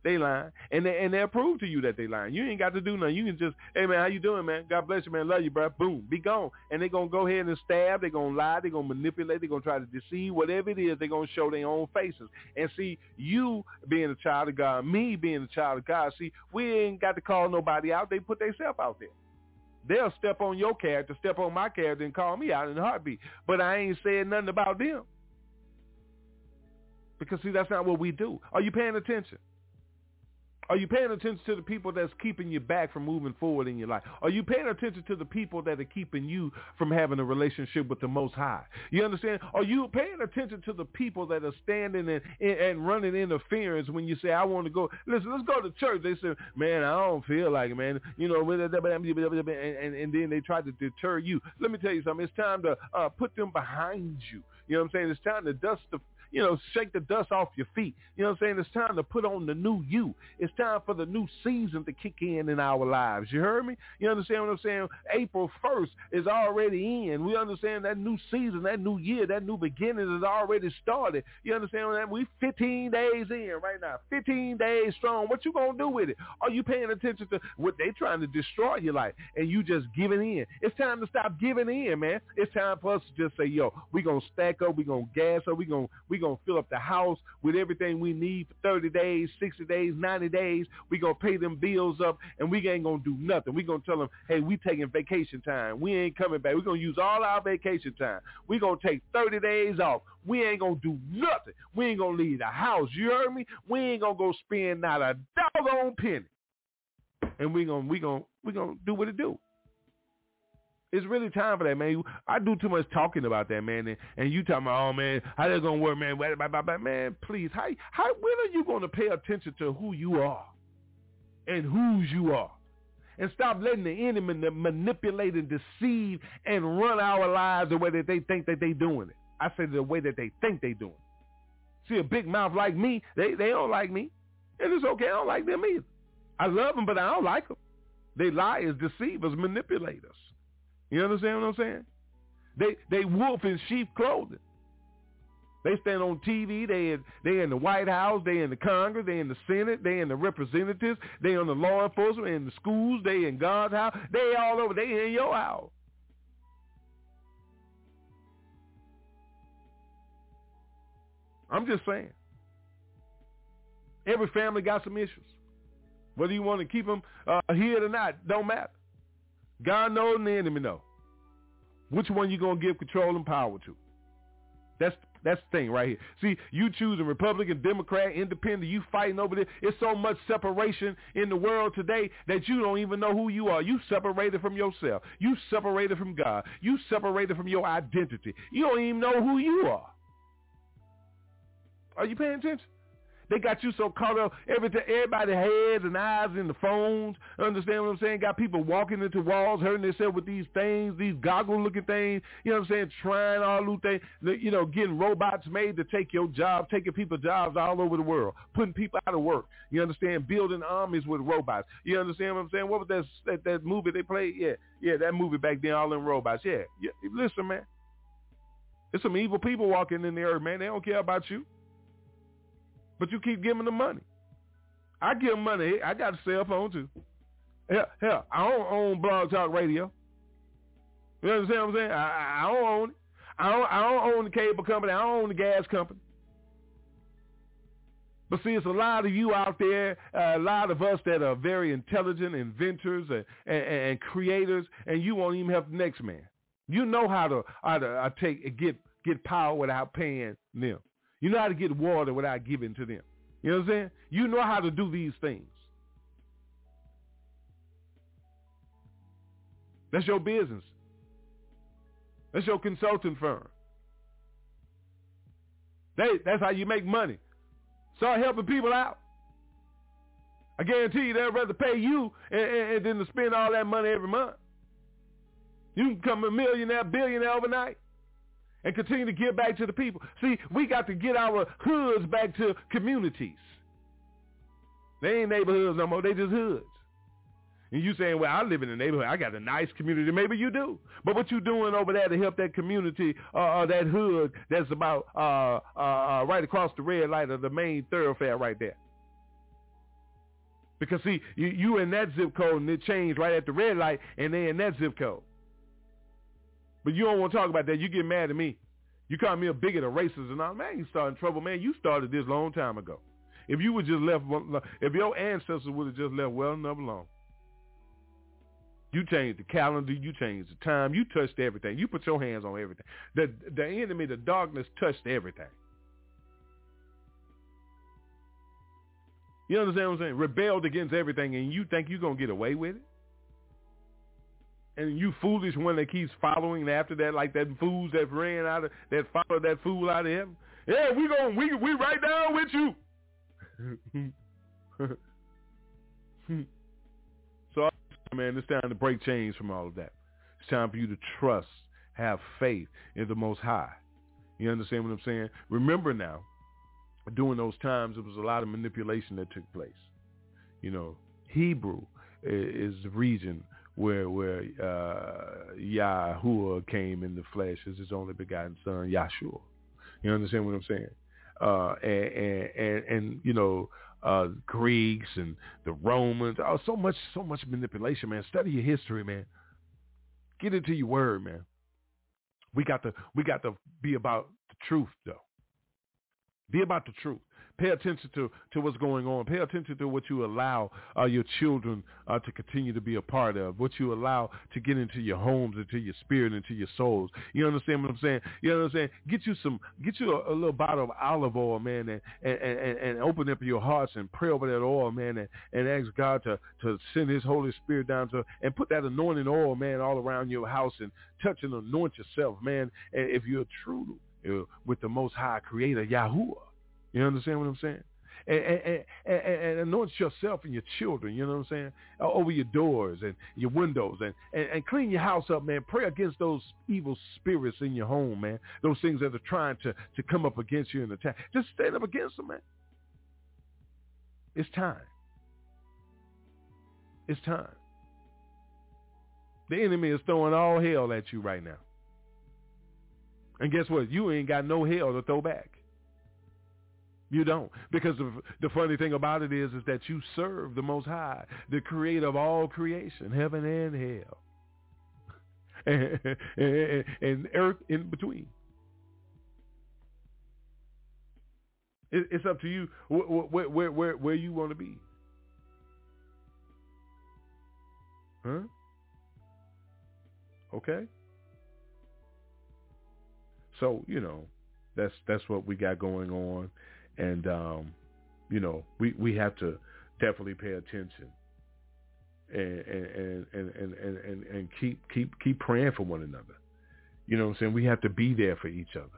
they lying. And they, and they'll prove to you that they lying. You ain't got to do nothing. You can just, hey, man, how you doing, man? God bless you, man. Love you, bro. Boom. Be gone. And they're going to go ahead and stab. They're going to lie. They're going to manipulate. They're going to try to deceive. Whatever it is, they're going to show their own faces. And see, you being a child of God, me being a child of God, see, we ain't got to call nobody out. They put themselves out there. They'll step on your character, step on my character, and call me out in a heartbeat. But I ain't saying nothing about them. Because, see, that's not what we do. Are you paying attention? Are you paying attention to the people that's keeping you back from moving forward in your life? Are you paying attention to the people that are keeping you from having a relationship with the Most High? You understand? Are you paying attention to the people that are standing and, and running interference when you say, I want to go? Listen, let's go to church. They say, man, I don't feel like it, man. You know, and, and, and then they try to deter you. Let me tell you something. It's time to uh, put them behind you. You know what I'm saying? It's time to dust the You know, shake the dust off your feet. You know what I'm saying? It's time to put on the new you. It's time for the new season to kick in in our lives. You heard me? You understand what I'm saying? April first is already in. We understand that new season, that new year, that new beginning has already started. You understand that? We fifteen days in right now. fifteen days strong. What you going to do with it? Are you paying attention to what they trying to destroy your life and you just giving in? It's time to stop giving in, man. It's time for us to just say, yo, we going to stack up. We going to gas up. We going to we going to fill up the house with everything we need for thirty days, sixty days, ninety days. We going to pay them bills up, and we ain't going to do nothing. We going to tell them, hey, we taking vacation time. We ain't coming back. We going to use all our vacation time. We going to take thirty days off. We ain't going to do nothing. We ain't going to leave the house. You heard me? We ain't going to go spend not a doggone penny. And we going to we going to we going to do what it do. It's really time for that, man. I do too much talking about that, man. And, and you talking about, oh, man, how that's going to work, man? Blah, blah, blah, blah. Man, please, how, how, when are you going to pay attention to who you are and whose you are? And stop letting the enemy manipulate and deceive and run our lives the way that they think that they doing it. I say the way that they think they doing it. See, a big mouth like me, they, they don't like me. And it's okay. I don't like them either. I love them, but I don't like them. They liars, deceivers, manipulators. You understand what I'm saying? They they wolf in sheep clothing. They stand on T V. They in, they in the White House. They in the Congress. They in the Senate. They in the representatives. They on the law enforcement. In the schools. They in God's house. They all over. They in your house. I'm just saying. Every family got some issues. Whether you want to keep them uh, hid or not, don't matter. God knows and the enemy knows. Which one you going to give control and power to? That's that's the thing right here. See, you choosing Republican, Democrat, Independent, you fighting over this. It's so much separation in the world today that you don't even know who you are. You separated from yourself. You separated from God. You separated from your identity. You don't even know who you are. Are you paying attention? They got you so caught up, everything, everybody heads and eyes in the phones. Understand what I'm saying? Got people walking into walls, hurting themselves with these things, these goggle-looking things. You know what I'm saying? Trying all new things. You know, getting robots made to take your job, taking people's jobs all over the world, putting people out of work. You understand? Building armies with robots. You understand what I'm saying? What was that that, that movie they played? Yeah, yeah, that movie back then, all in robots. Yeah, yeah. Listen, man. There's some evil people walking in the earth, man. They don't care about you. But you keep giving them money. I give them money. I got a cell phone too. Hell, hell, I don't own Blog Talk Radio. You understand what I'm saying? I, I don't own it. I don't, I don't own the cable company. I don't own the gas company. But see, it's a lot of you out there, uh, a lot of us that are very intelligent inventors and, and, and creators, and you won't even help the next man. You know how to how to uh, take get get power without paying them. You know how to get water without giving to them. You know what I'm saying? You know how to do these things. That's your business. That's your consulting firm. They, that's how you make money. Start helping people out. I guarantee you they'd rather pay you and, and, and than to spend all that money every month. You can become a millionaire, billionaire overnight. And continue to give back to the people. See, we got to get our hoods back to communities. They ain't neighborhoods no more. They just hoods. And you saying, well, I live in a neighborhood. I got a nice community. Maybe you do. But what you doing over there to help that community, uh, that hood that's about uh, uh, right across the red light of the main thoroughfare right there? Because, see, you, you in that zip code and it changed right at the red light and they in that zip code. But you don't want to talk about that. You get mad at me. You call me a bigot, a racist, and all. Man, you starting trouble. Man, you started this a long time ago. If you would just left, if your ancestors would have just left well enough alone. You changed the calendar. You changed the time. You touched everything. You put your hands on everything. The, the enemy, the darkness, touched everything. You understand what I'm saying? Rebelled against everything, and you think you're going to get away with it? And you foolish one that keeps following after that, like that fools that ran out of, that followed that fool out of heaven. Yeah, we going we we right down with you. So, man, it's time to break chains from all of that. It's time for you to trust, have faith in the Most High. You understand what I'm saying? Remember now, during those times, there was a lot of manipulation that took place. You know, Hebrew is the region where where uh, Yahuwah came in the flesh as his only begotten son, Yahshua. You understand what I'm saying? Uh, and, and, and, and, you know, uh, Greeks and the Romans, oh, so much, so much manipulation, man. Study your history, man. Get into your word, man. We got to, we got to be about the truth, though. Be about the truth. Pay attention to, to what's going on. Pay attention to what you allow uh, your children uh, to continue to be a part of, what you allow to get into your homes, into your spirit, into your souls. You understand what I'm saying? You know what I'm saying? Get you some, get you a, a little bottle of olive oil, man, and, and, and, and open up your hearts and pray over that oil, man, and, and ask God to, to send his Holy Spirit down to, and put that anointing oil, man, all around your house and touch and anoint yourself, man. And if you're true uh, with the Most High Creator, Yahuwah. You understand what I'm saying? And, and, and, and anoint yourself and your children, you know what I'm saying, over your doors and your windows, and, and, and clean your house up, man. Pray against those evil spirits in your home, man, those things that are trying to, to come up against you and attack. Just stand up against them, man. It's time. It's time. The enemy is throwing all hell at you right now. And guess what? You ain't got no hell to throw back. You don't. Because the, the funny thing about it is, is that you serve the Most High, the creator of all creation, heaven and hell, and, and, and earth in between. It, it's up to you where, where, where, where you want to be. Huh? Okay? So, you know, that's that's what we got going on. And, um, you know, we, we have to definitely pay attention and, and, and, and, and, and keep, keep, keep praying for one another. You know what I'm saying? We have to be there for each other.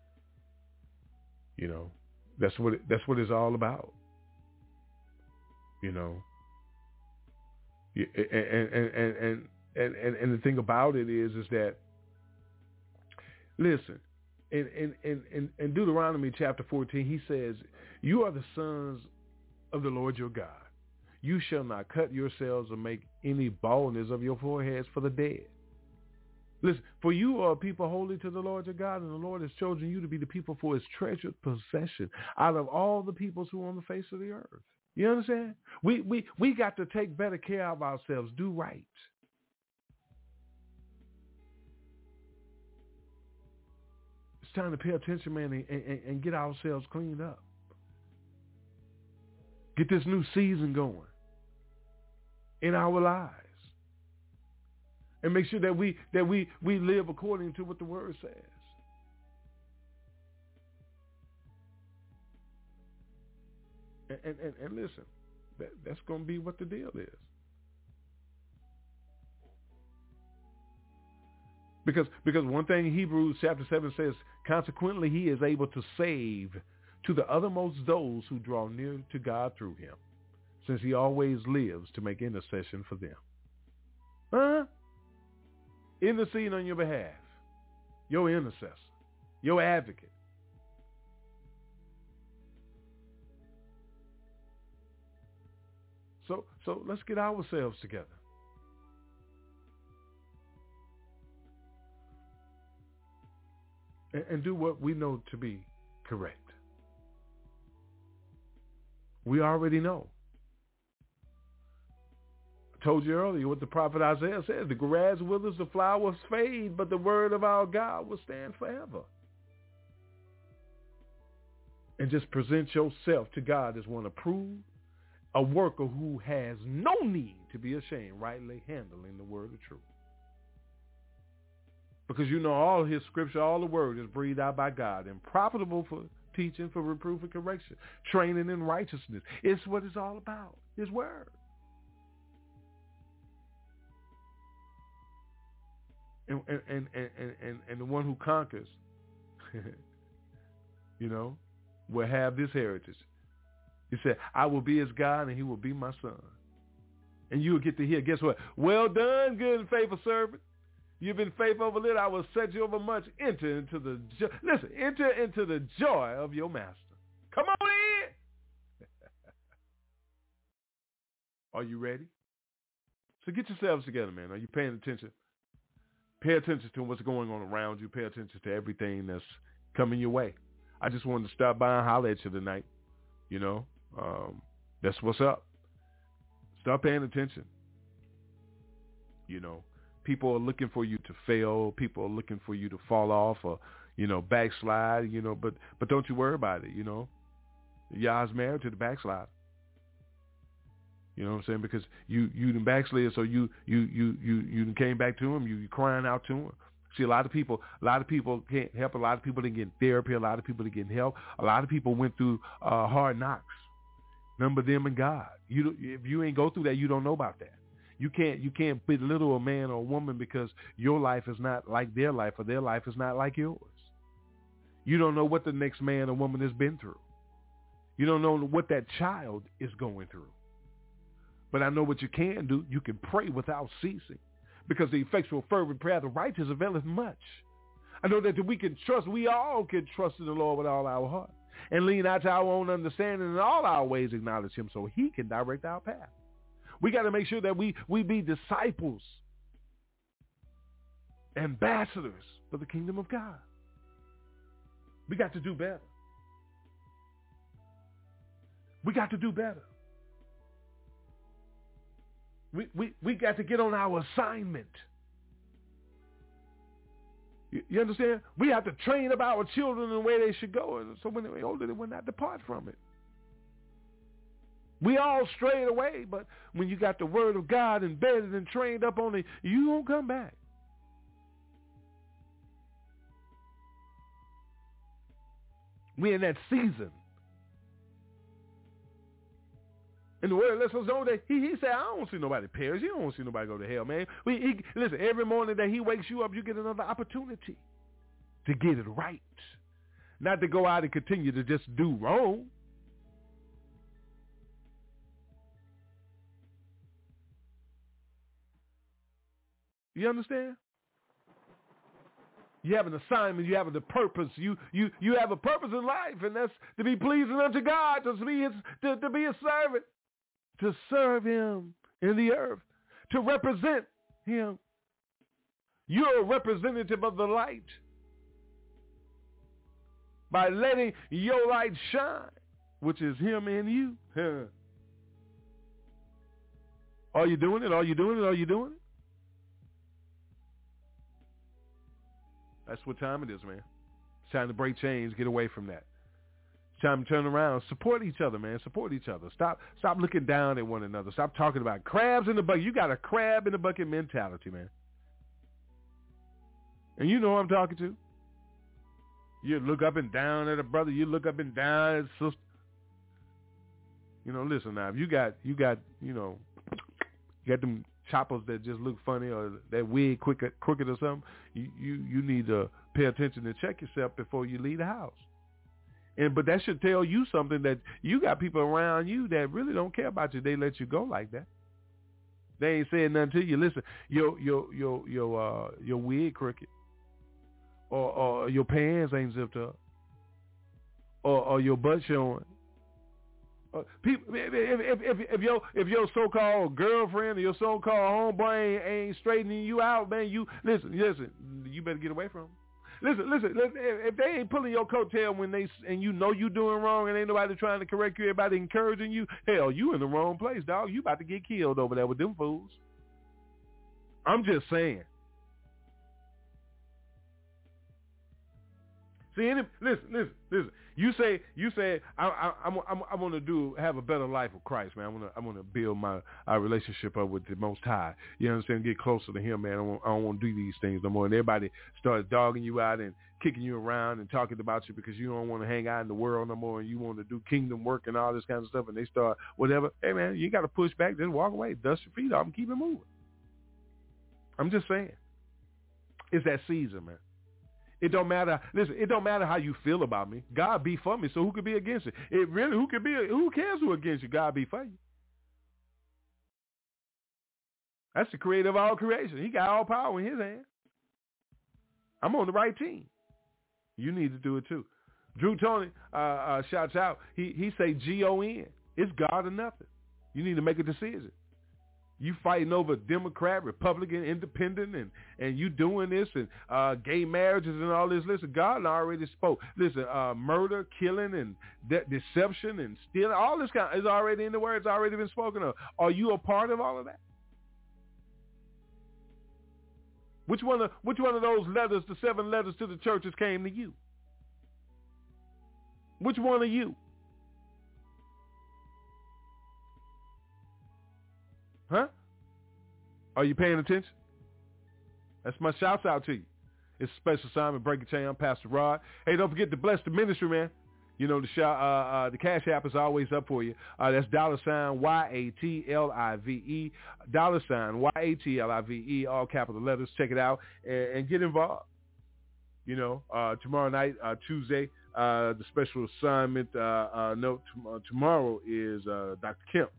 You know, that's what, it, that's what it's all about. You know, and, and, and, and, and, and, and the thing about it is, is that, listen, In, in, in, in, in Deuteronomy chapter fourteen, he says, you are the sons of the Lord your God. You shall not cut yourselves or make any baldness of your foreheads for the dead. Listen, for you are a people holy to the Lord your God, and the Lord has chosen you to be the people for his treasured possession out of all the peoples who are on the face of the earth. You understand? We, we, we got to take better care of ourselves, do right. It's time to pay attention, man, and, and, and get ourselves cleaned up. Get this new season going in our lives. And make sure that we that we, we live according to what the word says. And, and, and, and listen, that, that's going to be what the deal is. Because because one thing Hebrews chapter seven says, consequently he is able to save to the uttermost those who draw near to God through him, since he always lives to make intercession for them. Huh? Intercede on your behalf. Your intercessor. Your advocate. So so let's get ourselves together. And, and do what we know to be correct. We already know. I told you earlier what the prophet Isaiah says. The grass withers, the flowers fade, but the word of our God will stand forever. And just present yourself to God as one approved, a worker who has no need to be ashamed, rightly handling the word of truth. Because you know all his scripture, all the word is breathed out by God and profitable for teaching, for reproof and correction, training in righteousness. It's what it's all about, his word. And and and and, and, and the one who conquers, you know, will have this heritage. He said, I will be his God and he will be my son. And you will get to hear, guess what? Well done, good and faithful servant. You've been faithful over little, I will set you over much. Enter into the jo- listen, enter into the joy of your master. Come on in. Are you ready? So get yourselves together, man. Are you paying attention? Pay attention to what's going on around you. Pay attention to everything that's coming your way. I just wanted to stop by and holler at you tonight. You know, um, that's what's up. Start paying attention. You know, people are looking for you to fail. People are looking for you to fall off or, you know, backslide, you know, but, but don't you worry about it, you know. Yah's married to the backslide. You know what I'm saying? Because you, you done backslid, so you, you, you, you, you came back to him. You, you crying out to him. See, a lot of people, a lot of people can't help. A lot of people didn't get therapy. A lot of people didn't get help. A lot of people went through uh, hard knocks. Remember them and God. You, if you ain't go through that, you don't know about that. You can't, you can't belittle a man or a woman because your life is not like their life or their life is not like yours. You don't know what the next man or woman has been through. You don't know what that child is going through. But I know what you can do. You can pray without ceasing. Because the effectual fervent prayer of the righteous availeth much. I know that we can trust, we all can trust in the Lord with all our heart. And lean out to our own understanding, in all our ways acknowledge him so he can direct our path. We got to make sure that we, we be disciples, ambassadors for the kingdom of God. We got to do better. We got to do better. We, we, we got to get on our assignment. You, you understand? We have to train up our children in the way they should go, and so when they're older, they will not depart from it. We all strayed away, but when you got the word of God embedded and trained up on it, you won't come back. We're in that season. And the word lets us know that he, he said, I don't see nobody perish. You don't see nobody go to hell, man. We, he, listen, every morning that he wakes you up, you get another opportunity to get it right. Not to go out and continue to just do wrong. You understand? You have an assignment. You have a purpose. You you you have a purpose in life, and that's to be pleasing unto God, to be his, to, to be a servant, to serve him in the earth, to represent him. You're a representative of the light by letting your light shine, which is him in you. Are you doing it? Are you doing it? Are you doing it? That's what time it is, man. It's time to break chains, get away from that. It's time to turn around, support each other, man. Support each other. Stop stop looking down at one another. Stop talking about crabs in the bucket. You got a crab in the bucket mentality, man. And you know who I'm talking to. You look up and down at a brother. You look up and down at a sister. You know, listen now. If you got, you got, you know, you got them choppers that just look funny or that wig crooked, crooked or something, you, you, you need to pay attention and check yourself before you leave the house. And but that should tell you something, that you got people around you that really don't care about you. They let you go like that. They ain't saying nothing to you. Listen, your your your your uh your wig crooked, or or your pants ain't zipped up, or or your butt showing. Uh, people, if, if, if, if your if your so-called girlfriend or your so-called homeboy ain't, ain't straightening you out, man, you listen, listen. You better get away from them. listen, listen, listen. If they ain't pulling your coattail when they and you know you doing wrong and ain't nobody trying to correct you, everybody encouraging you, hell, you in the wrong place, dog. You about to get killed over there with them fools. I'm just saying. See, any, listen, listen, listen. You say, you say, I, I, I'm, I'm, I'm gonna do, have a better life with Christ, man. I'm gonna, I'm gonna build my, our relationship up with the Most High. You know what I'm saying? Get closer to Him, man. I don't, I don't want to do these things no more. And everybody starts dogging you out and kicking you around and talking about you because you don't want to hang out in the world no more and you want to do kingdom work and all this kind of stuff. And they start whatever. Hey, man, you got to push back. Just walk away, dust your feet off, and keep it moving. I'm just saying, it's that season, man. It don't matter. Listen, it don't matter how you feel about me. God be for me, so who could be against it? It really, who could be? Who cares who against you? God be for you. That's the creator of all creation. He got all power in His hand. I'm on the right team. You need to do it too. Drew Tony uh, uh, shouts out. He he say G O N. It's God or nothing. You need to make a decision. You fighting over Democrat, Republican, Independent, and, and you doing this and uh, gay marriages and all this. Listen, God already spoke. Listen, uh, murder, killing, and de- deception and stealing, all this kind of, is already in the Word. It's already been spoken of. Are you a part of all of that? Which one of which one of those letters, the seven letters to the churches, came to you? Which one of you? Huh? Are you paying attention? That's my shouts out to you. It's a special assignment, Breaking Chain. I'm Pastor Rod. Hey, don't forget to bless the ministry, man. You know, the shout, uh, uh, the Cash App is always up for you. Uh, that's dollar sign Y A T L I V E, dollar sign Y A T L I V E, all capital letters. Check it out and, and get involved. You know, uh, tomorrow night, uh, Tuesday, uh, the special assignment uh, uh, note t- uh, tomorrow is uh, Doctor Kemp.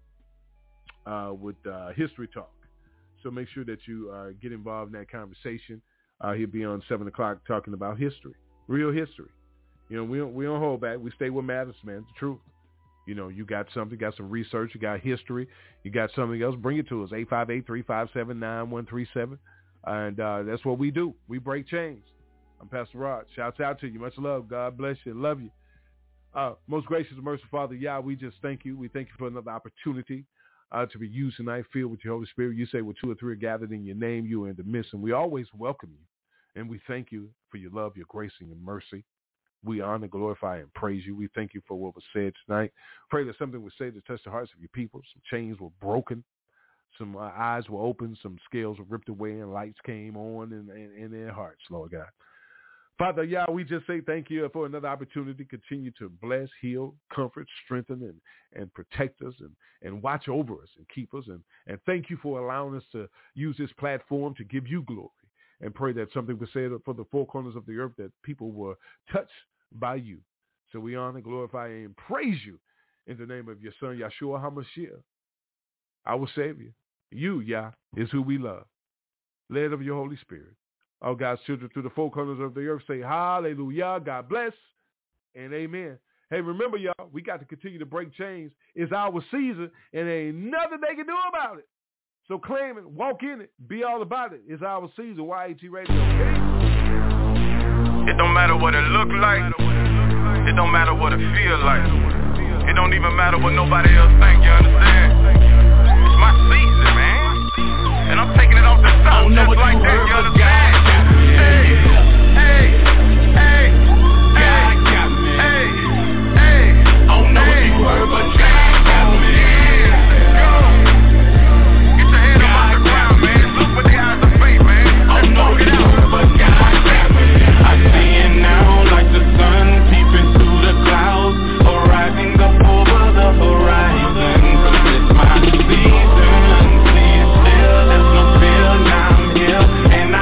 Uh, with uh, History Talk. So make sure that you uh, get involved in that conversation. Uh, he'll be on seven o'clock talking about history, real history. You know, we don't, we don't hold back. We stay what matters, man, the truth. You know, you got something, got some research, you got history, you got something else, bring it to us, eight five eight, three five seven, nine one three seven. And uh, that's what we do. We break chains. I'm Pastor Rod. Shouts out to you. Much love. God bless you. Love you. Uh, most gracious and merciful Father, Yah, we just thank you. We thank you for another opportunity Uh, to be used tonight, filled with your Holy Spirit. You say, where two or three are gathered in your name, you are in the midst. And we always welcome you. And we thank you for your love, your grace, and your mercy. We honor, glorify, and praise you. We thank you for what was said tonight. Pray that something was said to touch the hearts of your people. Some chains were broken. Some uh, eyes were opened. Some scales were ripped away, and lights came on in, in, in their hearts, Lord God. Father, Yah, we just say thank you for another opportunity to continue to bless, heal, comfort, strengthen, and, and protect us and, and watch over us and keep us. And, and thank you for allowing us to use this platform to give you glory. And pray that something was said for the four corners of the earth, that people were touched by you. So we honor, glorify, and praise you in the name of your Son, Yahshua HaMashiach, our Savior. You, Yah, is who we love. Led of your Holy Spirit. All God's children through the four corners of the earth say hallelujah, God bless, and amen. Hey, remember, y'all, we got to continue to break chains. It's our season, and ain't nothing they can do about it. So claim it, walk in it, be all about it. It's our season, Y A T Radio. Okay? It don't matter what it look like. It don't matter what it feel like. It don't even matter what nobody else think, you understand? It's my season, man. And I'm taking it off the top just like that, you understand? Hey, hey, hey, hey, hey, hey. I don't know what you heard, but God got me. Let's go. Get your head up off the ground, man. Look with the eyes of faith, man. I don't know what you heard, but God got me. I see it now like the sun peeping through the clouds or rising up over the horizon. It's my season. See it still, there's no fear, now I'm here and I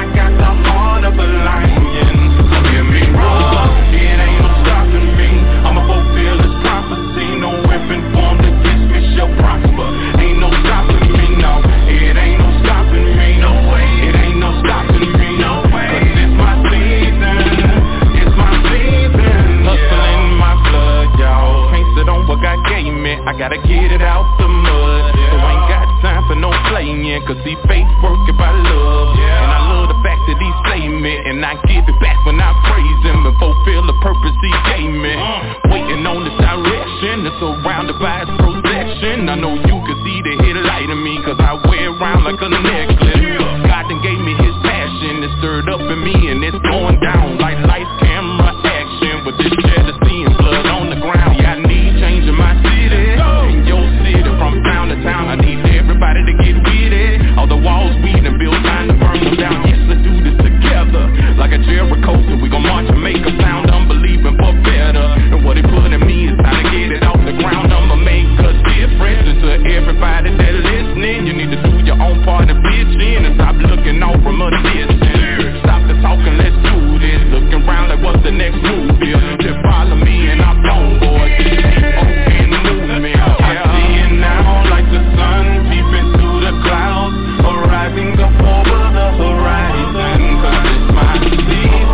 I give it back when I praise him and fulfill the purpose he gave me. Waiting on this direction, it's surrounded by his protection. I know you can see the headlight in me, cause I wear it around like a necklace. God done gave me his passion, it's stirred up in me and it's going down like lights, camera, action. With this jealousy and blood on the ground, yeah, I need change in my city, in your city, from town to town. I need everybody to get with it. All the walls we done built, time to burn them down. Yes, let's do this together, like a Jericho. So we gon' march and make a sound, unbelieving for better. And what he put in me is time to get it off the ground. I'ma make a difference. And to everybody that listening, you need to do your own part and pitch in and stop looking out from a distance. Stop the talking, let's do this. Looking around like what's the next move here? Just follow me and I'm on board. Okay, the movement. I see it now like the sun peeping through the clouds, or rising up over the horizon. Cause it's my season.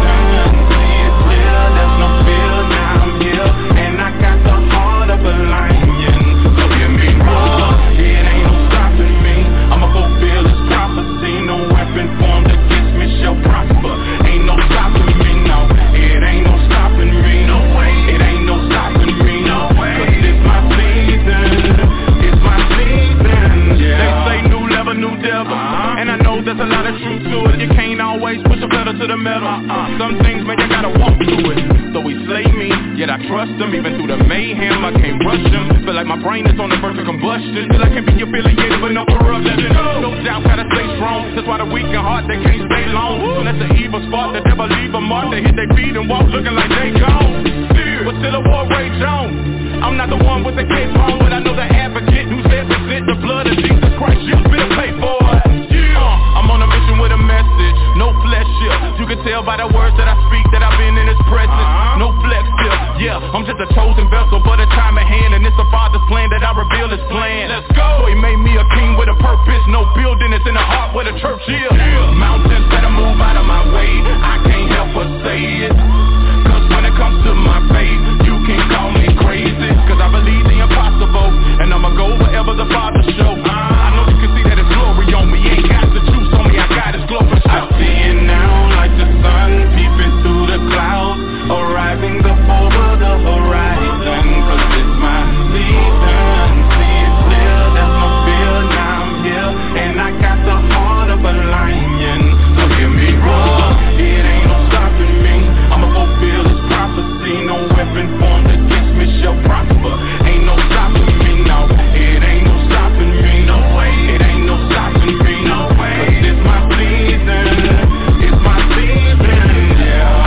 See it clear, there's no fear, now I'm here. And I got the heart of a lion. So hear me roar, it ain't no stopping me. I'ma fulfill this prophecy. No weapon formed against me shall prosper. Ain't no stopping me, no. It ain't no stopping me, no way. It ain't no stopping me, no way. Cause it's my season, it's my season, yeah. They say new level, new devil, uh-huh. And I know there's a lot of truth to it. You can't always push a pedal to the metal, uh-uh. Some things, man, you gotta walk through it. So he slay me, yet I trust him. Even through the mayhem, I can't rush him. Feel like my brain is on the verge of combustion. Still I can't be affiliated with no corruption. No doubt, gotta stay strong. That's why the weak and heart, they can't stay long. When that's the evil spot, the devil leave a mark. They hit their feet and walk looking like they gone. But still a war rage on. I'm not the one with the cape on, but I know the advocate who says it's the blood of Jesus Christ. You've been paid for it. Uh, I'm on a mission with a message, no flesh here. You can tell by the words that I speak that I've been in his presence. Uh-huh. No flex here, yeah, I'm just a chosen vessel, but a time at hand. And it's the Father's plan that I reveal his plan. Let's go. So he made me a king with a purpose. No building, it's in the heart where the church is. Yeah. Mountains better move out of my way. I can't help but say it, cause when it comes to my faith, you can call me crazy, cause I believe the impossible, and I'ma go wherever the Father show. uh, I know you can see that his glory on me. Ain't got the juice on me, I got his glory. I see it now like the sun peeping through the clouds, or rising up over the horizon. Cause it's my season. See it clear, there's no fear, now I'm here. And I got the heart of a lion. So hear me roar, it ain't no stopping me. I'ma fulfill this prophecy. No weapon formed against me shall prosper. Ain't no stopping me, no. It ain't no stopping me, no way. It ain't no stopping me, no way. Cause it's my season, it's my season, yeah.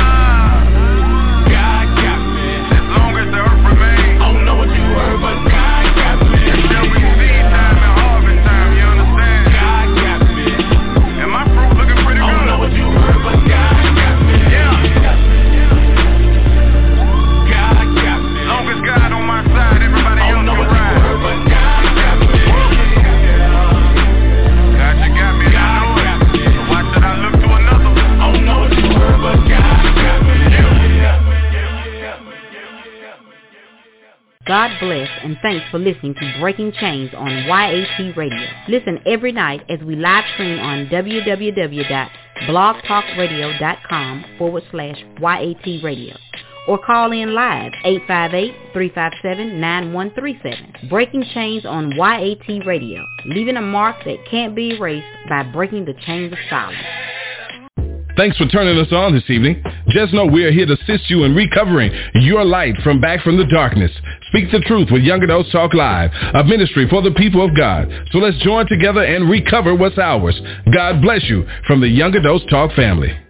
God got me, as long as the earth remains. I don't know what you heard, but God got me. Until we see time and harvest time, you understand? God got me, and my fruit looking pretty good. I don't know what you heard, but God got me, yeah. God got me. Long as God on my side, everybody else can ride. But God got me. God, you got me. God got me. So why should I look to another? I don't know what you heard, but God got me. God bless and thanks for listening to Breaking Chains on Y A T Radio. Listen every night as we live stream on www.blogtalkradio.com forward slash YAT Radio. Or call in live, eight five eight, three five seven, nine one three seven. Breaking Chains on Y A T Radio, leaving a mark that can't be erased by breaking the chains of silence. Thanks for turning us on this evening. Just know we are here to assist you in recovering your light from back from the darkness. Speak the truth with Young Adults Talk Live, a ministry for the people of God. So let's join together and recover what's ours. God bless you from the Young Adults Talk family.